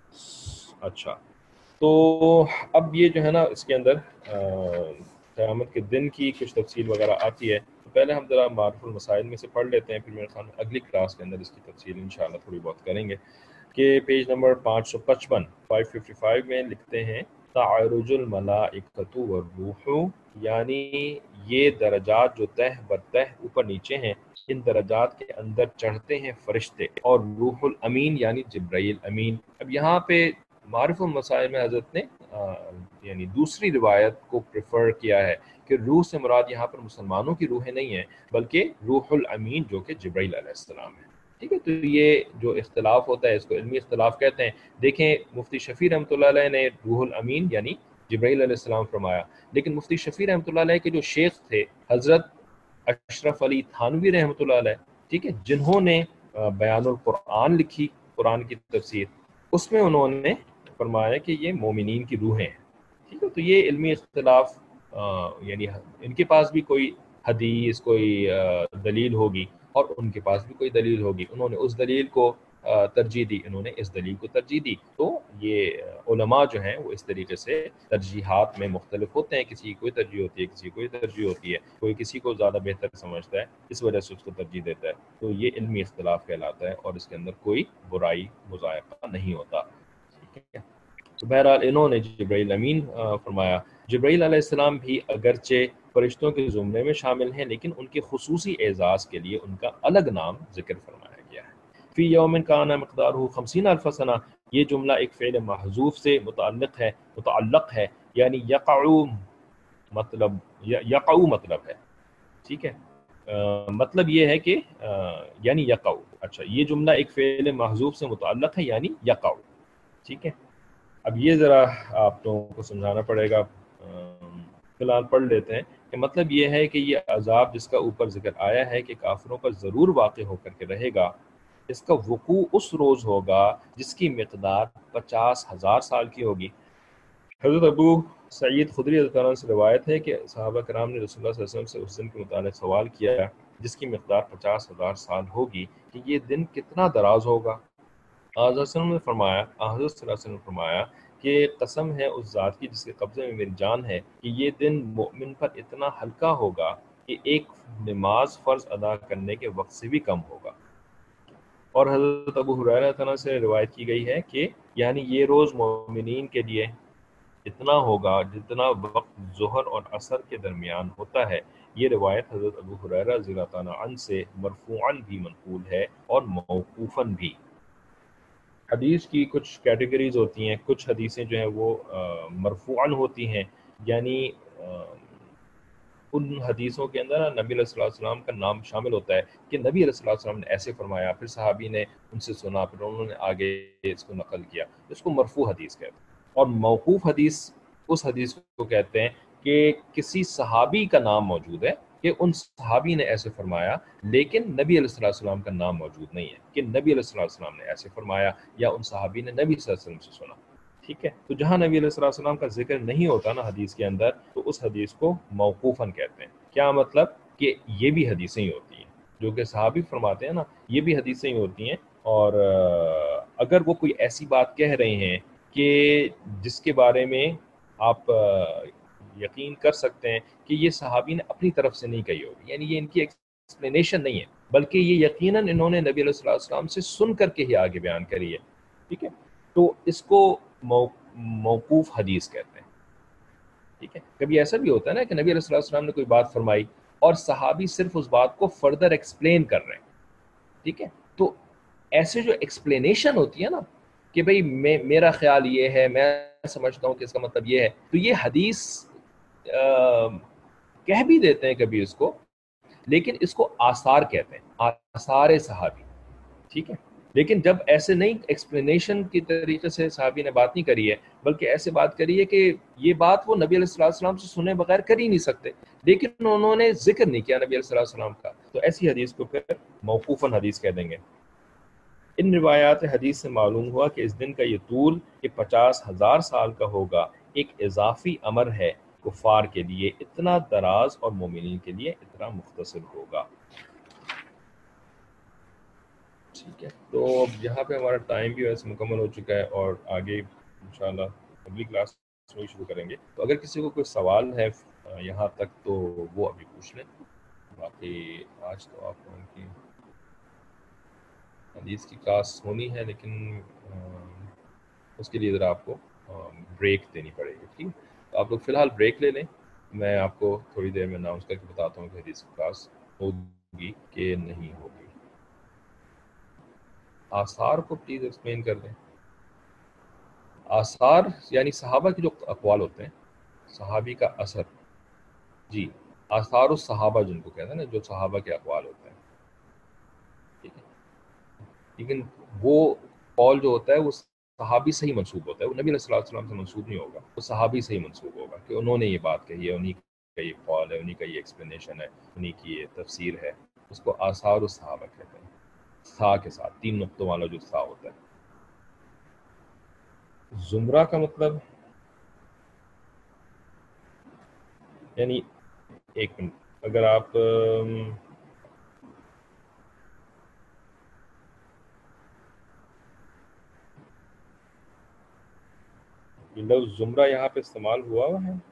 اچھا، تو اب یہ جو ہے نا اس کے اندر قیامت کے دن کی کچھ تفصیل وغیرہ آتی ہے، تو پہلے ہم ذرا معروف المسائل میں سے پڑھ لیتے ہیں، پھر میرے خیال میں اگلی کلاس کے اندر اس کی تفصیل انشاءاللہ تھوڑی بہت کریں گے۔ کہ پیج نمبر پانچ سو پچپن فائیو ففٹی فائیو میں لکھتے ہیں تعرج الملائکۃ والروح، یعنی یہ درجات جو تہ بتہ اوپر نیچے ہیں، ان درجات کے اندر چڑھتے ہیں فرشتے اور روح الامین یعنی جبرائیل امین۔ اب یہاں پہ معارف المسائل میں حضرت نے یعنی دوسری روایت کو پریفر کیا ہے کہ روح سے مراد یہاں پر مسلمانوں کی روحیں نہیں ہیں بلکہ روح الامین جو کہ جبرائیل علیہ السلام ہے، ٹھیک ہے۔ تو یہ جو اختلاف ہوتا ہے اس کو علمی اختلاف کہتے ہیں۔ دیکھیں مفتی شفیع رحمۃ اللہ علیہ نے روح الامین یعنی جبرائیل علیہ السلام فرمایا، لیکن مفتی شفیع رحمۃ اللہ علیہ کے جو شیخ تھے حضرت اشرف علی تھانوی رحمۃ اللہ علیہ، ٹھیک ہے، جنہوں نے بیان القرآن لکھی، قرآن کی تفسیر، اس میں انہوں نے فرمایا کہ یہ مومنین کی روحیں ہیں، ٹھیک ہے۔ تو یہ علمی اختلاف یعنی ان کے پاس بھی کوئی حدیث کوئی دلیل ہوگی اور ان کے پاس بھی کوئی دلیل ہوگی، انہوں نے اس دلیل کو ترجیح دی، انہوں نے اس دلیل کو ترجیح دی۔ تو یہ علماء جو ہیں وہ اس طریقے سے ترجیحات میں مختلف ہوتے ہیں، کسی کی کوئی ترجیح ہوتی ہے، کسی کی کوئی ترجیح ہوتی ہے، کوئی کسی کو زیادہ بہتر سمجھتا ہے اس وجہ سے اس کو ترجیح دیتا ہے۔ تو یہ علمی اختلاف کہلاتا ہے اور اس کے اندر کوئی برائی مذائقہ نہیں ہوتا، ٹھیک ہے۔ تو بہرحال انہوں نے جبرائیل امین فرمایا۔ جبرائیل علیہ السلام بھی اگرچہ فرشتوں کے زمرے میں شامل ہیں لیکن ان کے خصوصی اعزاز کے لیے ان کا الگ نام ذکر فرمایا گیا ہے۔ فی یوم کان مقدارہ خمسین الف سنہ، یہ جملہ ایک فعل محذوف سے متعلق ہے متعلق ہے یعنی یقعو مطلب یقعو مطلب ہے، ٹھیک ہے، مطلب یہ ہے کہ یعنی یقعو، اچھا یہ جملہ ایک فعل محذوف سے متعلق ہے یعنی یقعو، ٹھیک ہے۔ اب یہ ذرا آپ لوگوں کو سمجھانا پڑے گا، فی الحال پڑھ لیتے ہیں کہ مطلب یہ ہے کہ یہ عذاب جس کا اوپر ذکر آیا ہے کہ کافروں پر ضرور واقع ہو کر کے رہے گا، اس کا وقوع اس روز ہوگا جس کی مقدار پچاس ہزار سال کی ہوگی۔ حضرت ابو سعید خدری رضی اللہ عنہ سے روایت ہے کہ صحابہ کرام نے رسول اللہ صلی اللہ علیہ وسلم سے اس دن کے متعلق سوال کیا جس کی مقدار پچاس ہزار سال ہوگی کہ یہ دن کتنا دراز ہوگا۔ حضرت صلی اللہ علیہ وسلم نے فرمایا حضرت صلی اللہ علیہ وسلم نے فرمایا کہ قسم ہے اس ذات کی جس کے قبضے میں میری جان ہے کہ یہ دن مومن پر اتنا ہلکا ہوگا کہ ایک نماز فرض ادا کرنے کے وقت سے بھی کم ہوگا۔ اور حضرت ابو ہریرہ تعالیٰ سے روایت کی گئی ہے کہ یعنی یہ روز مومنین کے لیے اتنا ہوگا جتنا وقت ظہر اور عصر کے درمیان ہوتا ہے۔ یہ روایت حضرت ابو ہریرہ رضی اللہ تعالیٰ عنہ سے مرفوعاً بھی منقول ہے اور موقوفاً بھی۔ حدیث کی کچھ کیٹیگریز ہوتی ہیں، کچھ حدیثیں جو ہیں وہ مرفوعاً ہوتی ہیں، یعنی ان حدیثوں کے اندر نبی علیہ الصلوۃ والسلام کا نام شامل ہوتا ہے کہ نبی علیہ الصلوۃ والسلام نے ایسے فرمایا، پھر صحابی نے ان سے سنا، پھر انہوں نے آگے اس کو نقل کیا، اس کو مرفوع حدیث کہتے ہیں۔ اور موقوف حدیث اس حدیث کو کہتے ہیں کہ کسی صحابی کا نام موجود ہے کہ ان صحابی نے ایسے فرمایا، لیکن نبی علیہ الصلوۃ والسلام کا نام موجود نہیں ہے کہ نبی علیہ الصلوۃ والسلام نے ایسے فرمایا یا ان صحابی نے نبی صلی اللہ علیہ وسلم سے سنا۔ ٹھیک ہے، تو جہاں نبی علیہ الصلوۃ والسلام کا ذکر نہیں ہوتا نا حدیث کے اندر، تو اس حدیث کو موقوفاً کہتے ہیں۔ کیا مطلب کہ یہ بھی حدیثیں ہی ہوتی ہیں جو کہ صحابی فرماتے ہیں نا، یہ بھی حدیثیں ہی ہوتی ہیں، اور اگر وہ کوئی ایسی بات کہہ رہے ہیں کہ جس کے بارے میں آپ یقین کر سکتے ہیں کہ یہ صحابی نے اپنی طرف سے نہیں کہی ہوگی، یعنی یہ ان کی ایکسپلینیشن نہیں ہے، بلکہ یہ یقیناً انہوں نے نبی علیہ الصلوۃ والسلام سے سن کر کے ہی آگے بیان کری ہے، ٹھیک ہے، تو اس کو موقوف حدیث کہتے ہیں۔ ٹھیک ہے، کبھی ایسا بھی ہوتا ہے نا کہ نبی علیہ الصلوۃ والسلام نے کوئی بات فرمائی اور صحابی صرف اس بات کو فردر ایکسپلین کر رہے ہیں، ٹھیک ہے، تو ایسے جو ایکسپلینیشن ہوتی ہے نا کہ بھئی میں میرا خیال یہ ہے، میں سمجھتا ہوں کہ اس کا مطلب یہ ہے، تو یہ حدیث کہہ بھی دیتے ہیں کبھی اس کو، لیکن اس کو آثار کہتے ہیں، آثار صحابی، ٹھیک ہے۔ لیکن جب ایسے نہیں ایکسپلینیشن کی طریقے سے صحابی نے بات نہیں کری ہے، بلکہ ایسے بات کری ہے کہ یہ بات وہ نبی علیہ الصلوۃ والسلام سے سنے بغیر کر ہی نہیں سکتے، لیکن انہوں نے ذکر نہیں کیا نبی علیہ الصلوۃ والسلام کا، تو ایسی حدیث کو پھر موقوفاً حدیث کہہ دیں گے۔ ان روایات حدیث سے معلوم ہوا کہ اس دن کا یہ طول کہ پچاس ہزار سال کا ہوگا ایک اضافی امر ہے، کفار کے لیے اتنا دراز اور مومنین کے لیے اتنا مختصر ہوگا۔ ٹھیک ہے، تو اب یہاں پہ ہمارا ٹائم بھی ویسے مکمل ہو چکا ہے، اور آگے انشاءاللہ اگلی کلاس میں شروع کریں گے، تو اگر کسی کو کوئی سوال ہے یہاں تک تو وہ ابھی پوچھ لیں، باقی آج تو آپ لوگوں کی حدیث کی کلاس ہونی ہے، لیکن اس کے لیے ذرا آپ کو بریک دینی پڑے گی، ٹھیک ہے، تو آپ لوگ فی الحال بریک لے لیں، میں آپ کو تھوڑی دیر میں اناؤنس کر کے بتاتا ہوں کہ حدیث کی کلاس ہوگی کہ نہیں ہوگی۔ آثار کو پلیز ایکسپلین کر دیں۔ آثار یعنی صحابہ کے جو اقوال ہوتے ہیں، صحابی کا اثر، جی، آثار الصحابہ جن کو کہتے ہیں نا، جو صحابہ کے اقوال ہوتے ہیں، ٹھیک ہے، لیکن وہ قول جو ہوتا ہے وہ صحابی سے ہی منسوب ہوتا ہے، وہ نبی علیہ الصلوۃ والسلام سے منسوب نہیں ہوگا، وہ صحابی سے ہی منسوب ہوگا کہ انہوں نے یہ بات کہی ہے، انہی کا یہ قول ہے، انہی کا یہ ایکسپلینیشن ہے، انہی کی یہ تفسیر ہے، اس کو آثار الصحابہ کہتے ہیں، سا کے ساتھ تین نقطوں والا جو سا ہوتا ہے۔ زمرہ کا مطلب یعنی ایک منٹ، اگر آپ لفظ زمرہ یہاں پہ استعمال ہوا ہوا ہے،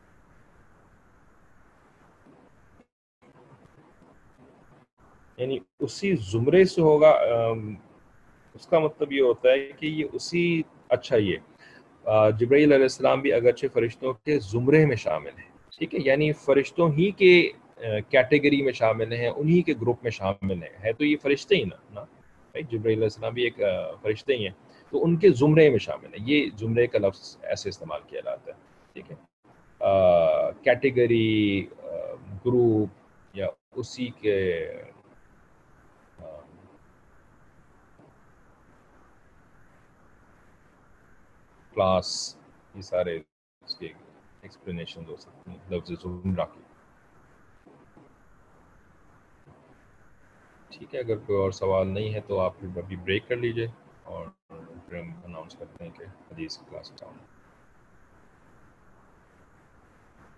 یعنی اسی زمرے سے ہوگا، اس کا مطلب یہ ہوتا ہے کہ یہ اسی، اچھا، یہ جبرائیل علیہ السلام بھی اگرچہ فرشتوں کے زمرے میں شامل ہیں، ٹھیک ہے، یعنی فرشتوں ہی کے کیٹیگری میں شامل ہیں، انہی کے گروپ میں شامل ہیں، ہے تو یہ فرشتے ہی نا نا جبرائیل علیہ السلام بھی ایک فرشتے ہی ہیں، تو ان کے زمرے میں شامل ہیں، یہ زمرے کا لفظ ایسے استعمال کیا جاتا ہے، ٹھیک ہے، کیٹیگری، گروپ، یا اسی کے کلاس، یہ سارے اس کے ایکسپلینیشن ہو سکتے ہیں لفظ زمرہ کی۔ ٹھیک ہے، اگر کوئی اور سوال نہیں ہے تو آپ ابھی بریک کر لیجئے، اور پھر ہم اناؤنس کرتے ہیں کہ حدیث کی کلاس کا